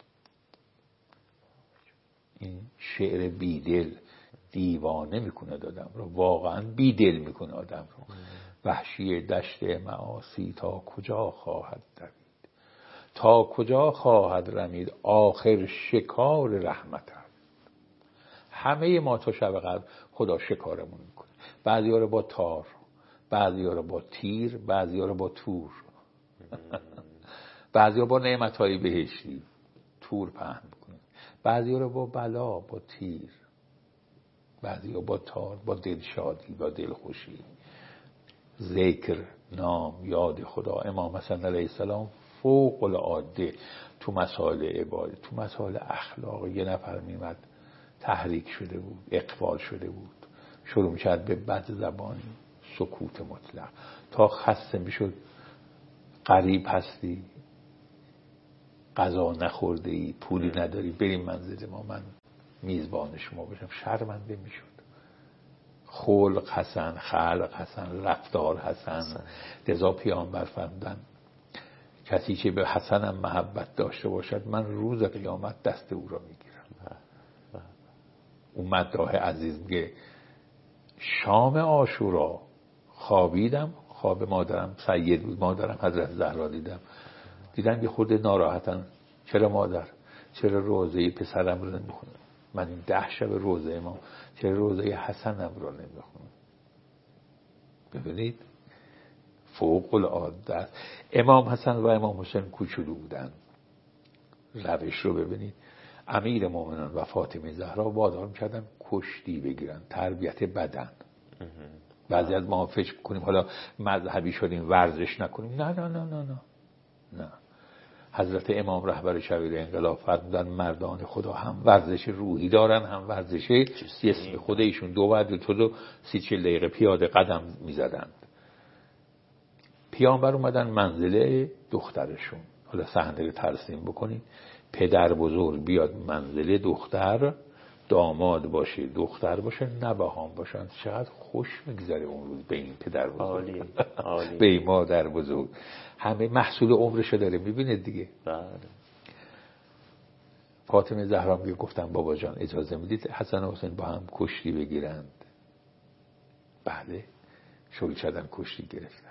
این شعر بیدل دیوانه میکنه آدم رو، واقعا بیدل میکنه آدم رو. وحشی دشت معاصی تا کجا خواهد دوید، تا کجا خواهد رمید، آخر شکار رحمت هست. همه ما تا شب قدر خدا شکارمون میکنه. بعضی ها رو با تار، بعضی ها رو با تیر، بعضی ها رو با تور، بعضی ها با نعمتهای بهشتی تور پهن میکنه، بعضی ها رو با بلا، با تیر، بعضی ها با تار، با دلشادی، با دلخوشی. ذکر، نام، یاد خدا. امام حسن علیه السلام فوق العاده تو مسائل عبادت، تو مسائل اخلاق. یه نفر میمد تحریک شده بود، اقبال شده بود، شروع میکرد به بد زبانی، سکوت مطلق، تا خسته میشد غریب هستی، غذا نخورده ای، پولی نداری، بریم منزل ما، من میزبان شما باشم. شرمنده میشد. خلق حسن، خلق حسن، رفتار حسن. لذا پیامبر فرمودن کسی که به حسنم محبت داشته باشد من روز قیامت دست او را میگیرم. اون مداح عزیز میگه شام عاشورا خوابیدم، خواب مادرم سید بود، مادرم حضرت زهرا دیدم، دیدم یه خورده ناراحتن. چرا مادر؟ چرا روزه پسرم رو نمیخونم؟ من این ده شب روزه ما، چرا روزه حسنم رو نمیخونم؟ ببینید فوق العاده. امام حسن و امام حسین کوچولو بودن. روش رو ببینید. امیر مومنان و فاطمه زهرا وادار می‌کردن کشتی بگیرن، تربیت بدن. بعضی از ما فکر کنیم حالا مذهبی شدیم ورزش نکنیم. نه نه نه نه نه نه. حضرت امام رهبر شبیه انقلاب فرمودن مردان خدا هم ورزش روحی دارن، هم ورزش جسم. خود ایشون دو بعد تو دو سی چل دقیقه پیاده قدم می‌زدند. پیامبر اومدن منزل دخترشون. حالا صحنه رو ترسیم بکنید. پدر بزرگ بیاد منزل دختر، داماد باشه، دختر باشه، نوهام باشن. چقدر خوش میگذره اون روز به این پدر بزرگ. عالی. عالی. به این مادر بزرگ. همه محصول عمرشو داره. میبینید دیگه. بله. فاطمه زهرا میگه گفتم بابا جان اجازه میدید حسن و حسین با هم کشتی بگیرند؟ بله. شروع کردن کشتی گرفتن.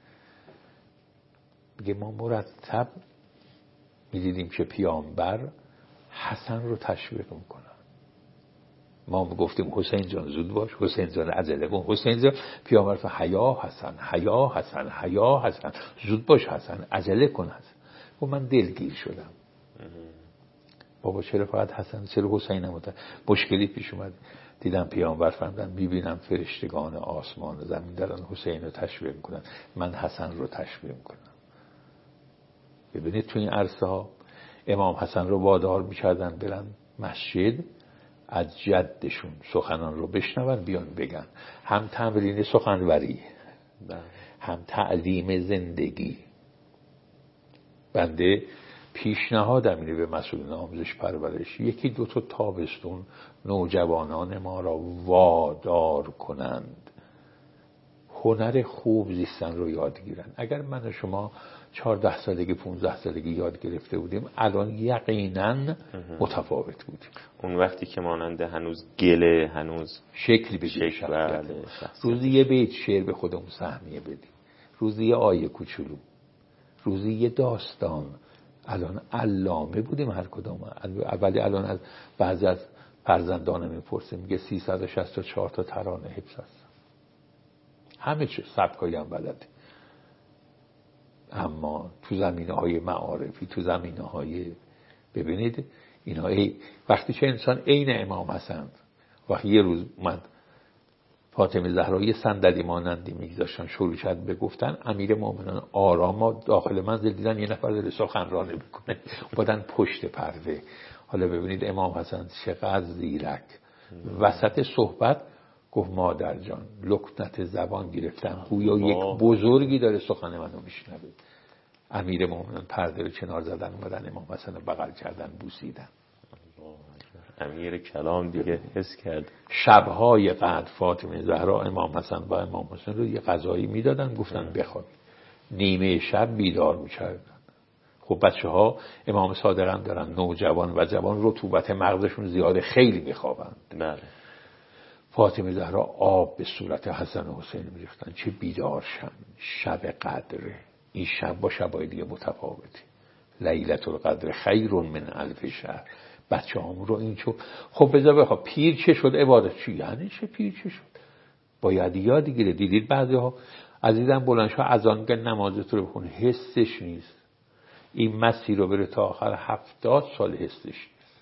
میگه ما مرتب میدیدیم که پیامبر حسن رو تشویق میکنن. ما گفتیم حسین جان زود باش، حسین جان عجله کن، حسین جان پیامبر فرمود حیا حسن، حیا حسن، حیا حسن، زود باش حسن، عجله کن حسن. و من دلگیر شدم. بابا چرا فقط حسن، چرا حسین نموده؟ مشکلی پیش اومد. دیدم پیامبر فرمودن میبینم فرشتگان آسمان و زمین دارن حسین رو تشویق میکنن، من حسن رو تشویق میکنم. ببینید تو این عرصه ها امام حسن رو وادار میکردن برن مسجد از جدشون سخنان رو بشنون بیان بگن. هم تمرین سخنوری، هم تعلیم زندگی. بنده پیشنهادم اینه به مسئولین آموزش پرورش، یکی دو تا تابستون نوجوانان ما را وادار کنند هنر خوب زیستن رو یاد گیرن. اگر من و شما چهارده سالگی پونزده سالگی یاد گرفته بودیم الان یقینا متفاوت بودیم. اون وقتی که ماننده هنوز گله، هنوز شکلی به شخصیت، روزی یه بیت شعر به خودمون سهمیه بدیم، روزی یه آیه کوچولو، روزی یه داستان. الان علامه بودیم هر کدوم. اولی الان از بعضی از فرزندانم میپرسه، میگه سیصد و شصت و چهار تا ترانه حفظ هست، همه چه سبکایی هم بلده. اما تو زمینه های معارفی، تو زمینه های، ببینید اینها ای وقتی چه انسان عین امام حسن، وقتی یه روز من فاطمه زهرا یه صندلی مانندی میگذاشتن شروع شد بگفتن، امیر مومنان آرام داخل منزل دیدن یه نفر داره سخنرانی میکنه، بودن پشت پرده. حالا ببینید امام حسن چقدر زیرک، وسط صحبت گفت مادر جان لکنت زبان گرفتم، گویا یک بزرگی داره سخن منو میشنوه. امیر مومنان پرده رو کنار زدن، اومدن امام حسن رو بغل کردن، بوسیدن. امیر کلام دیگه حس کرد. شبهای قدر فاطمه زهرا امام حسن و امام حسین رو یه غذایی میدادن، گفتن بخواب. نیمه شب بیدار میکردن. خب بچه ها امام صادق هم دارن، نوجوان و جوان رطوبت مغزشون زیاده، خیلی میخوابن. بله. فاطمه زهرا آب به صورت حسن و حسین میریختن، چه بیدار شن. شب قدره، این شب با شبای دیگه متفاوته. لیلة القدر خیر من الف شهر. بچه هم رو این چو خب بذار بخواه پیر چه شد عبادت چی؟ یعنی چه پیر چه شد؟ باید یاد گیره. دیدید بعضی ها عزیزم بلندشو از آن که نمازت رو بخونه حسش نیست. این مسیر رو بره تا آخر هفتاد سال حسش نیست.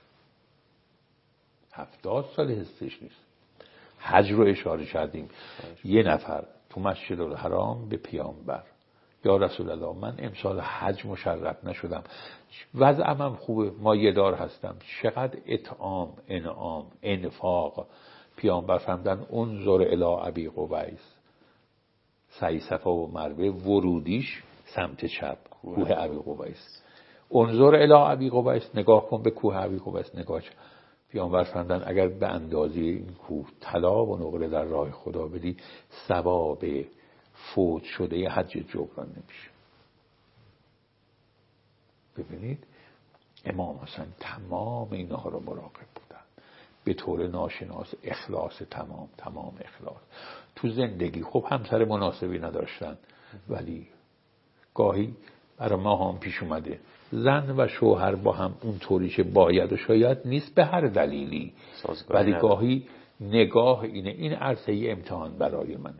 هفتاد سال حسش نیست. حج رو اشاره کردیم، یه نفر تو مسجد الحرام به پیامبر، یا رسول الله من امسال حج مشرف نشدم، وضعم هم خوبه، مایه دار هستم، چقدر اطعام، انعام، انفاق. پیامبر فرمودن انظر الی ابی قبیس، سعی صفا و مروه ورودیش سمت چپ، کوه ابی قبیس. انظر الی ابی قبیس، نگاه کن به کوه ابی قبیس، نگاه کن. پیامبر فرمودن اگر به اندازه این کوه طلا و نقره در راه خدا بدی، ثواب فوت شده ی حج جبران نمیشه. ببینید امام حسن تمام اینها رو مراقب بودن، به طور ناشناس. اخلاص تمام تمام اخلاص تو زندگی. خب همسر مناسبی نداشتن، ولی گاهی برای ما هم پیش اومده زن و شوهر با هم اون طوری که باید و شاید نیست به هر دلیلی، ولی نداره. گاهی نگاه اینه، این عرصه امتحان برای منه.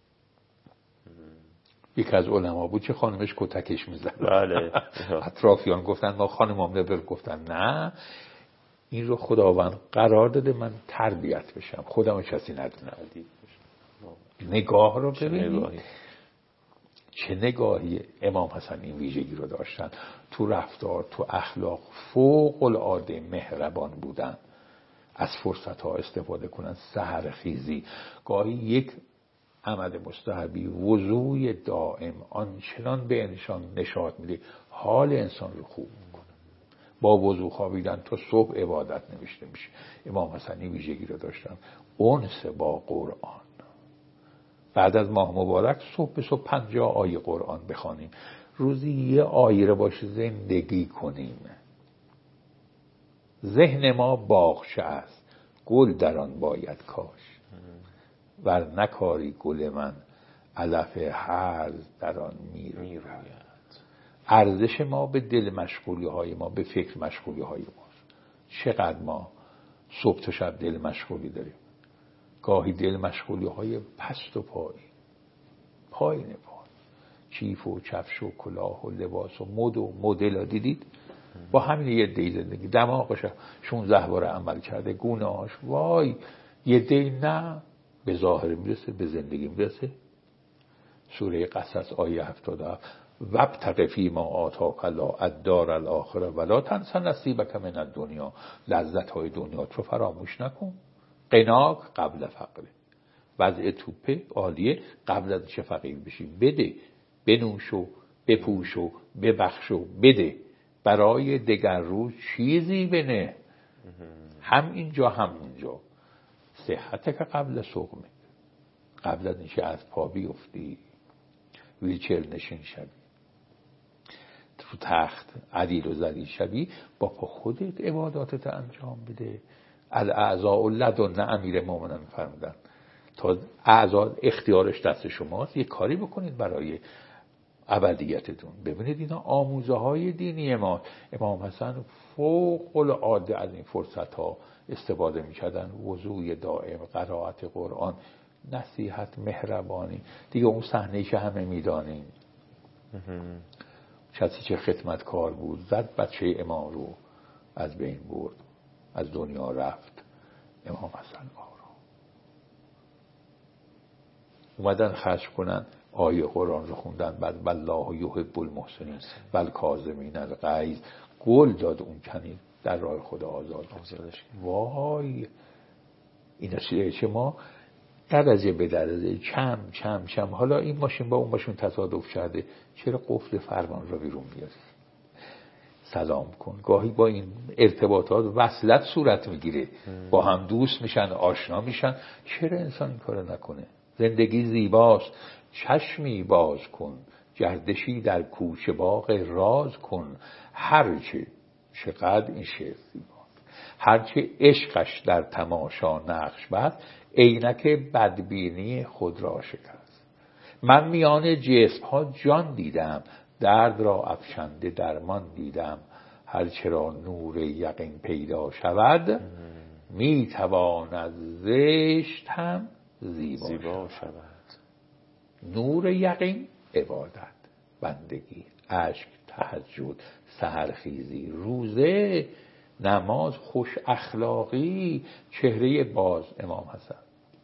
یک از علما بود که خانمش کتکش میزد. بله. اطرافیان گفتن ما خانمام نبر، گفتن نه این رو خداوند قرار داده من تربیت بشم، خودم کسی ندونه. نگاه رو ببینید چه نگاهی. امام حسن این ویژگی رو داشتن، تو رفتار، تو اخلاق فوق العاده مهربان بودن. از فرصت ها استفاده کنن، سحر خیزی. گاهی یک عمل مستحبی، وضوء دائم، آنچنان به انسان نشاط میده، حال انسان رو خوب میکنه. با وضوء خوابیدن تا صبح عبادت نوشته میشه. امام حسن این ویژگی رو داشتن. انس با قرآن. بعد از ماه مبارک صبح به صبح پنجاه آیه قرآن بخوانیم، روزی یه آیه رو باش زندگی کنیم. ذهن ما باغچه است، گل در آن باید کاش، ور نکاری گل من علف هرز در آن میروید. ارزش ما به دل مشغولی های ما، به فکر مشغولی های ما. چقدر ما صبح تا شب دل مشغولی داریم. گاهی دل مشغولی های پست و پایی، پایین پای، چیف و چفش و کلاه و لباس و مد و مدل ها دیدید؟ با همین یه دی زندگی دماغش شونزده بار عمل کرده، گونه هاش وای، یه دی نه به ظاهر میرسه، به زندگی میرسه. سوره قصص آیه هفتاد و هفت وابتغ فیما آتاک الله الدار الاخره ولا تنس نصیبک من الدنیا، لذت های دنیا رو فراموش نکن. قناک قبل فقره، وضع توپه عالیه، قبل از چه فقیر بشی بده، بنوش و بپوش و ببخش و بده، برای دگر روز چیزی بنه. هم اینجا هم اونجا. صحت که قبل سقمه، قبل از اینکه از پا بیفتی ویلچر نشین شوی، تو تخت عدیل و ذلیل شوی، با پا خودت عباداتت انجام بده. الاعضاء لدن امیر مومنان فرمودن تا اعضا اختیارش دست شماست، یه کاری بکنید برای ابدیتتون. ببینید اینا آموزه های دینی ما. امام حسن فوق العاده از این فرصت ها استفاده می‌کردن. وضوء دائم، قرائت قرآن، نصیحت، مهربانی. دیگه اون صحنه‌ای که همه می‌دانیم، کسی که خدمتکار بود زد بچه امام رو از بین برد، از دنیا رفت. امام حسن آرام اومدن خشم کنن، آیه قرآن رو خوندن، بعد والله یحب المحسنین والکاظمین الغیظ، گل داد اون کنید در راه خدا آزاد آزادش. وای اینا چه ما درجه به درجه چم چم چم. حالا این ماشین با اون ماشین تصادف کرده، چرا قفل فرمان رو بیرون میاری؟ سلام کن. گاهی با این ارتباطات وصلت صورت میگیره، با هم دوست میشن، آشنا میشن. چرا انسان این کارو نکنه؟ زندگی زیباست، چشمی باز کن، گردشی در کوچه باغ راز کن. هرچه چقدر این شعر زیباست، هرچه عشقش در تماشا نقش بست، عینک بدبینی خود را شکست. من میان جسم ها جان دیدم، درد را افشنده درمان دیدم. هرچه را نور یقین پیدا شود، میتواند زشت هم زیبا, زیبا شود. شود نور یقین عبادت، بندگی، عشق، تهجد، سحرخیزی، روزه، نماز، خوش اخلاقی، چهره باز. امام حسن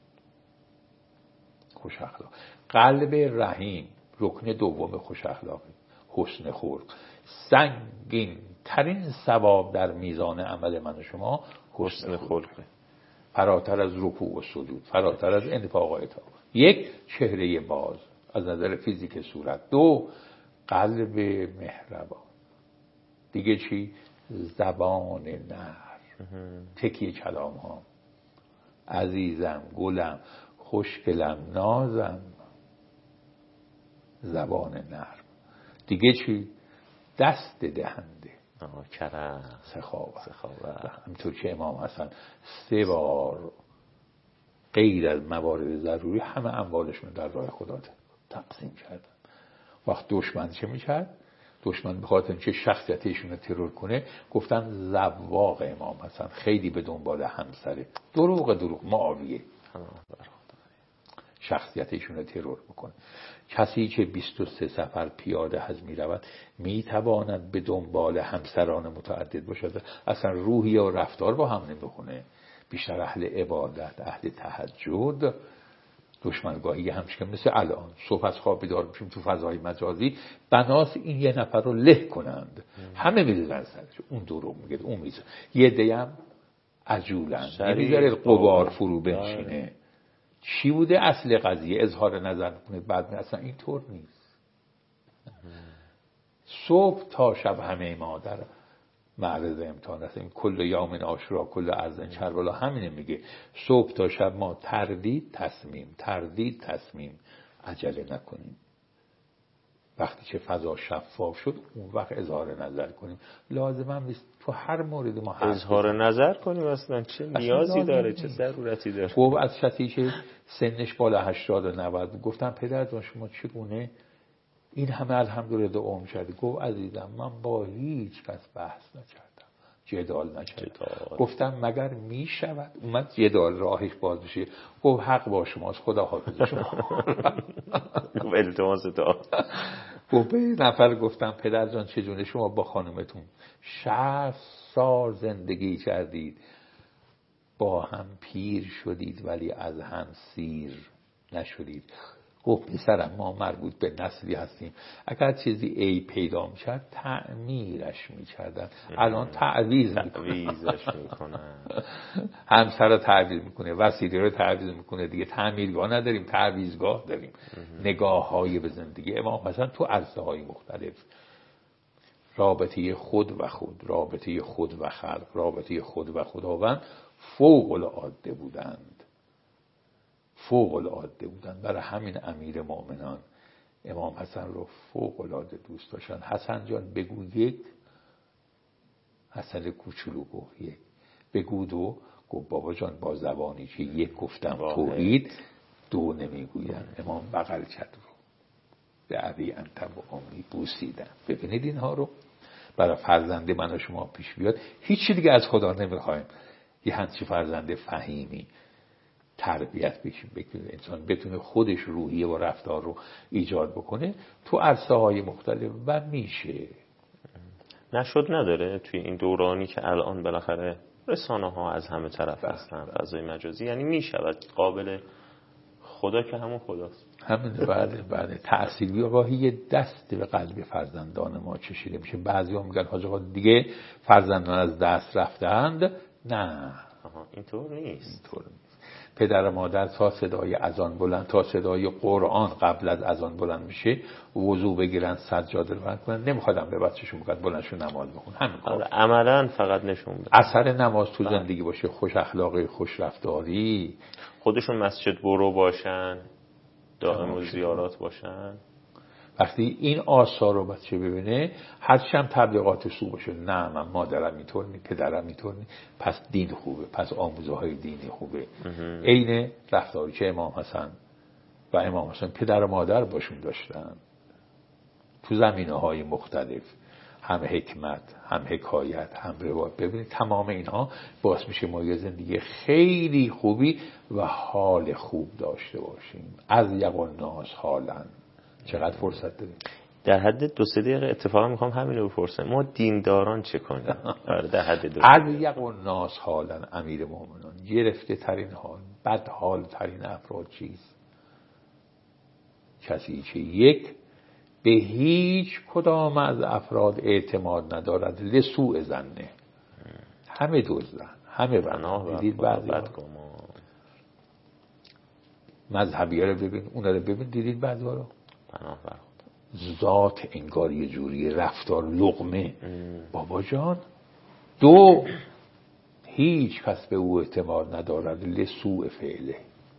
خوش اخلاق، قلب رحیم، رکن دوم خوش اخلاقی، حسن خلق. سنگین ترین ثواب در میزان عمل من و شما حسن خلق، فراتر از رکوع و سجود، فراتر از انفاق و اطاعت. یک، چهره باز از نظر فیزیک صورت. دو، قلب مهربان. دیگه چی؟ زبان نر، تکیه کلام ها، عزیزم، گلم، خوشگلم، نازم، زبان نرم. دیگه چی؟ دست دهنده، کرم، سخاوت. سخاوت. همینطور که امام حسن سه بار غیر از موارد ضروری همه اموالشون در راه خدا تقسیم کردن. وقت دشمن چه میکرد؟ دشمن بخاطر اینکه شخصیتشون رو ترور کنه گفتن زواق امام حسن خیلی به دنبال همسره. دروغ دروغ معاویه شخصیتشون رو ترور میکنه. کسی که بیست و سه سفر پیاده حج میرود میتواند به دنبال همسران متعدد باشد، اصلا روحی و رفتار با هم نمیخونه. بیشتر اهل عبادت، اهل تهجد. دشمنگاهی همش که مثل الان صبح از خواب بیدار میشیم تو فضای مجازی، بناس این یه نفر رو له کنند، همه میذارن سرش. اون دروغ میگه، اون میذاره. یه دیم عجولن، نمیذاره قبار فرو بنشینه. چی بوده اصل قضیه؟ اظهار نظر کنه بعد اصلا اینطور نیست. صبح تا شب همه ما در معرض امتحان هستیم. کل یوم عاشورا کل ارض کربلا همینه میگه. صبح تا شب ما تردید تصمیم، تردید تصمیم. عجله نکنیم. وقتی که فضا شفاف شد اون وقت اظهار نظر کنیم. لازم هم نیست تو هر مورد ما اظهار نظر کنیم. اصلا چه نیازی داره، چه ضرورتی داره؟ گفت از کسی که سنش بالا هشتاد و نود، گفتم پدر جان شما چگونه این همه الحمدلله عمر کردی؟ گفت عزیزم من با هیچ کس بحث نکردم، جدال نکرد. جدال. گفتم مگر می شود؟ اومد جدال راهش باز بشه. گفت حق با شماست، خدا حافظ شما. گفت التماس دعا. گفت به نفر گفتم پدر جان چجونه شما با خانومتون شصت سال زندگی کردید، با هم پیر شدید ولی از هم سیر نشدید. گفت پسرم ما مربوط به نسلی هستیم، اگر چیزی ای پیدا می‌شد تعمیرش می‌کردن، الان تعویض تعویضش میکنن. همسر رو تعویض میکنه، وسیله رو تعویض میکنه، دیگه تعمیرگاه نداریم، تعویضگاه داریم. نگاه‌های به زندگی امام حسن تو عرصه‌های مختلف، رابطه خود و خود، رابطه خود و خلق، رابطه خود و خداوند فوق العاده بودند، فوق العاده بودند. برای همین امیر مومنان امام حسن رو فوق العاده دوست داشتن. حسن جان بگو یک، حسن کوچولو گفت یک، بگو دو، گفت بابا جان با زبانی که یک گفتم توحید، دو نمیگویم. امام بغل کرد رو به ابی انت و امی بوسیدن. ببینید اینها رو برای فرزند من و شما پیش بیاد. هیچی دیگه از خدا نمیخوایم، یه همچی فرزند فهیمی تربیت بشیم، بکنه انسان بتونه خودش روحیه و رفتار رو ایجاد بکنه تو عرصه های مختلف و میشه. نشد نداره توی این دورانی که الان بالاخره رسانه ها از همه طرف هستن، فضای مجازی، یعنی میشود قابل خدا که همون خداست. همین. بعد بعد تأثیری آگاهی دست به قلب فرزندان ما چشیده میشه. بعضیا میگن حاج آقا دیگه فرزندان از دست رفتند. نه، آها اینطور نیست. اینطور نیست. پدر و مادر تا صدای اذان بلند، تا صدای قرآن قبل از اذان بلند میشه وضو بگیرن، سجاده رو بلند کنن. نمیخوادم به بچه‌شون بگن بلندشون نماز بخون. همین کار. عملاً فقط نشون بده. اثر نماز تو زندگی باشه، خوش اخلاقی، خوش رفتاری، خودشون مسجد برو باشن، دائم و زیارات باشن. وقتی این آثار رو بچه ببینه، هرچی هم تبلیغات سو باشه، نه من مادرم اینطور نی، پدرم اینطور نی، پس دین خوبه، پس آموزه های دینی خوبه. عین رفتاری که امام حسن و امام حسن پدر و مادر باشون داشتن تو زمینه های مختلف، هم حکمت، هم حکایت، هم روایت. ببینید تمام اینها باعث میشه ما یه زندگی خیلی خوبی و حال خوب داشته باشیم. از یقون ناس حالن. چقدر فرصت داریم؟ در حد دو سه دقیقه اتفاقا میخوام همین رو بپرسم، ما دینداران چه کنیم؟ در حد دو از یقون ناس حالن امیر مومنان، گرفته ترین حال، بد حال ترین افراد چیست؟ کسی که یک به هیچ کدام از افراد اعتماد ندارد، لسوء زنه، همه دزدن، همه بنا. دیدید بعضی مذهبی ها رو ببین، اونا رو ببین، دیدید بعضی ها رو ذات انگار یه جوری، رفتار لقمه. بابا جان دو، هیچ کس به او اعتماد ندارد، لسوء فعله.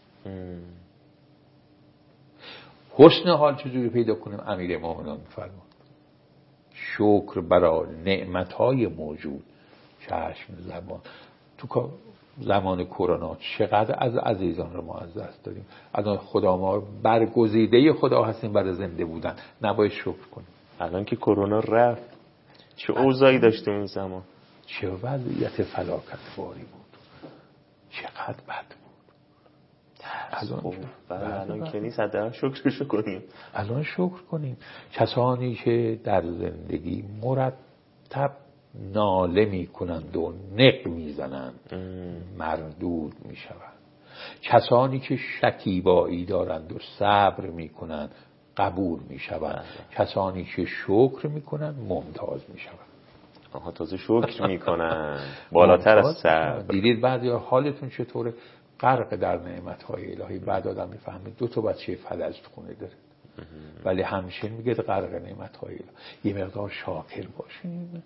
حسن حال چجوری پیدا کنیم؟ امیر مومنان می‌فرماد شکر برای نعمت‌های موجود، چشم، زبان. تو زمان کرونا چقدر از عزیزان رو ما از دست داریم. الان خدا ما برگزیده خدا هستیم برای زنده بودن، نباید شکر کنیم. الان که کرونا رفت چه اوضاعی داشتیم این زمان، چه وضعیت فلاکت‌باری بود، چقدر بد بود. الان الان که نیست، حداقل شکرشو کنیم. الان شکر کنیم. کسانی که در زندگی مرتب ناله می کنند و نق می زنند مردود می شوند. کسانی که شکیبایی دارند و صبر می کنند قبول می شوند. کسانی که شکر می کنند ممتاز می شوند. آها تازه شکر می کنند بالاتر از صبر. دیدید بعضی حالتون چطوره؟ غرق در نعمت‌های الهی. بعد آدم میفهمه دو تا بچه فلج تو خونه داره ولی همیشه میگه غرق نعمت‌های الهی. یه مقدار شاکر باشین.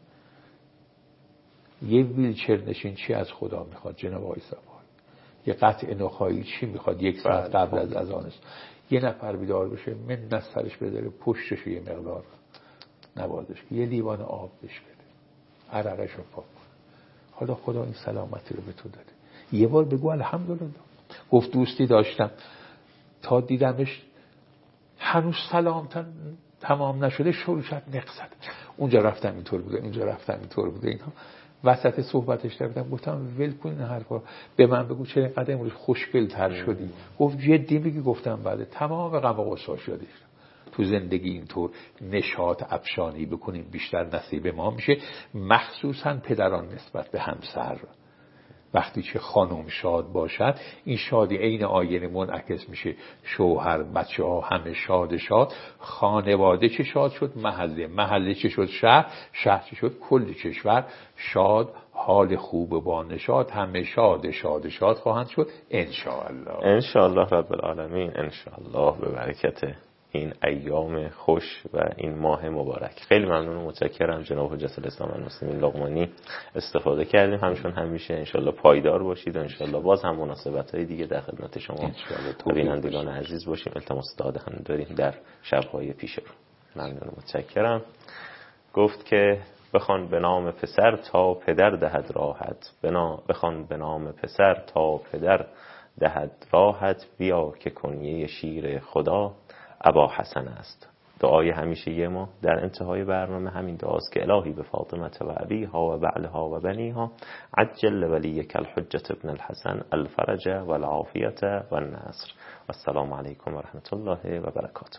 یه ویلچر نشین چی از خدا میخواد جناب آقای صفایی؟ یه قطع نخایی چی میخواد؟ یک ساعت قبل از اذان است یه نفر بیدار بشه، من از سرش بذاره پشتش یه مقدار نوازش، یه لیوان آب بهش بده، عرقش رو پاک کنه. حالا خدا این سلامتی رو به تو داده، یه بار بگو الحمدلله. گفت دوستی داشتم تا دیدمش هنوز سلام تمام نشده شروع شد نق زد. اونجا رفتم اینطور بوده، اینجا رفتم اینطور بوده. اینا وسط صحبتش کردم گفتم ول کن این حرفا، به من بگو چرا اینقدر امروز خوشگل‌تر شدی. گفت جدی میگی؟ گفتم بله. تمام غم و غصه شده تو زندگی اینطور نشاط افشانی بکنیم بیشتر نصیب ما میشه، مخصوصا پدران نسبت به همسر. وقتی که خانم شاد باشد این شادی عین آینه منعکس میشه، شوهر بچه ها همه شاد شاد، خانواده چه شاد شد، محله محله چه شد، شهر شهر چه شد، کل کشور شاد، حال خوب با نشاط، همه شاد شاد شاد خواهند شد انشاءالله. انشاءالله رب العالمین. انشاءالله به برکت این ایام خوش و این ماه مبارک. خیلی ممنون و متشکرم جناب حجت الاسلام المسلمین لقمانی، استفاده کردیم. همشون همیشه انشالله پایدار باشید و انشالله باز هم مناسبت‌های دیگه در خدمت شما بینندگان عزیز باشیم. التماس داده هم داریم در شب‌های پیش رو. ممنون و متشکرم. گفت که بخوان به نام پسر تا پدر دهد راحت، بنا بخوان به نام پسر تا پدر دهد راحت، بیا که کنیه شیر خدا ابا حسن است. دعای همیشه یه ما در انتهای برنامه همین دعاست که الهی به فاطمه و ابیها و بعلها و بنیها عجل ولیک الحجة ابن الحسن الفرج و العافیت و النصر. و السلام علیکم و رحمت الله و برکاته.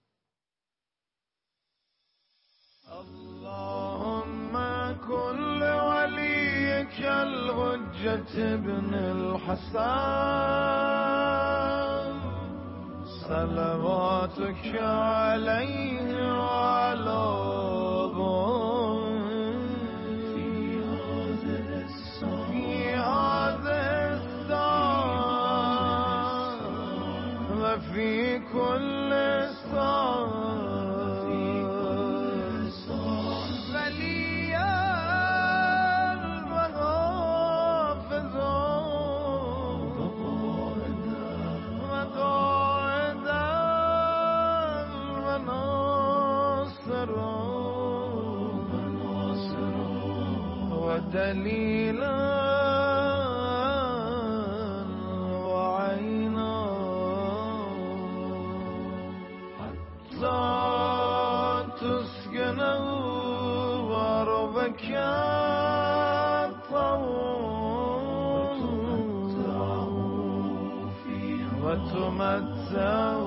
اللهم كل وليك الحجة ابن الحسن صلواتك عليه وعلى في هذا الساعة وفي كل ساعة دليلا وعينا حتى تسكنه وربك وتمتعه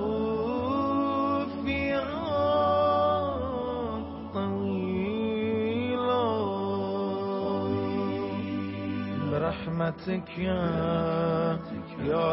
برحمتك يا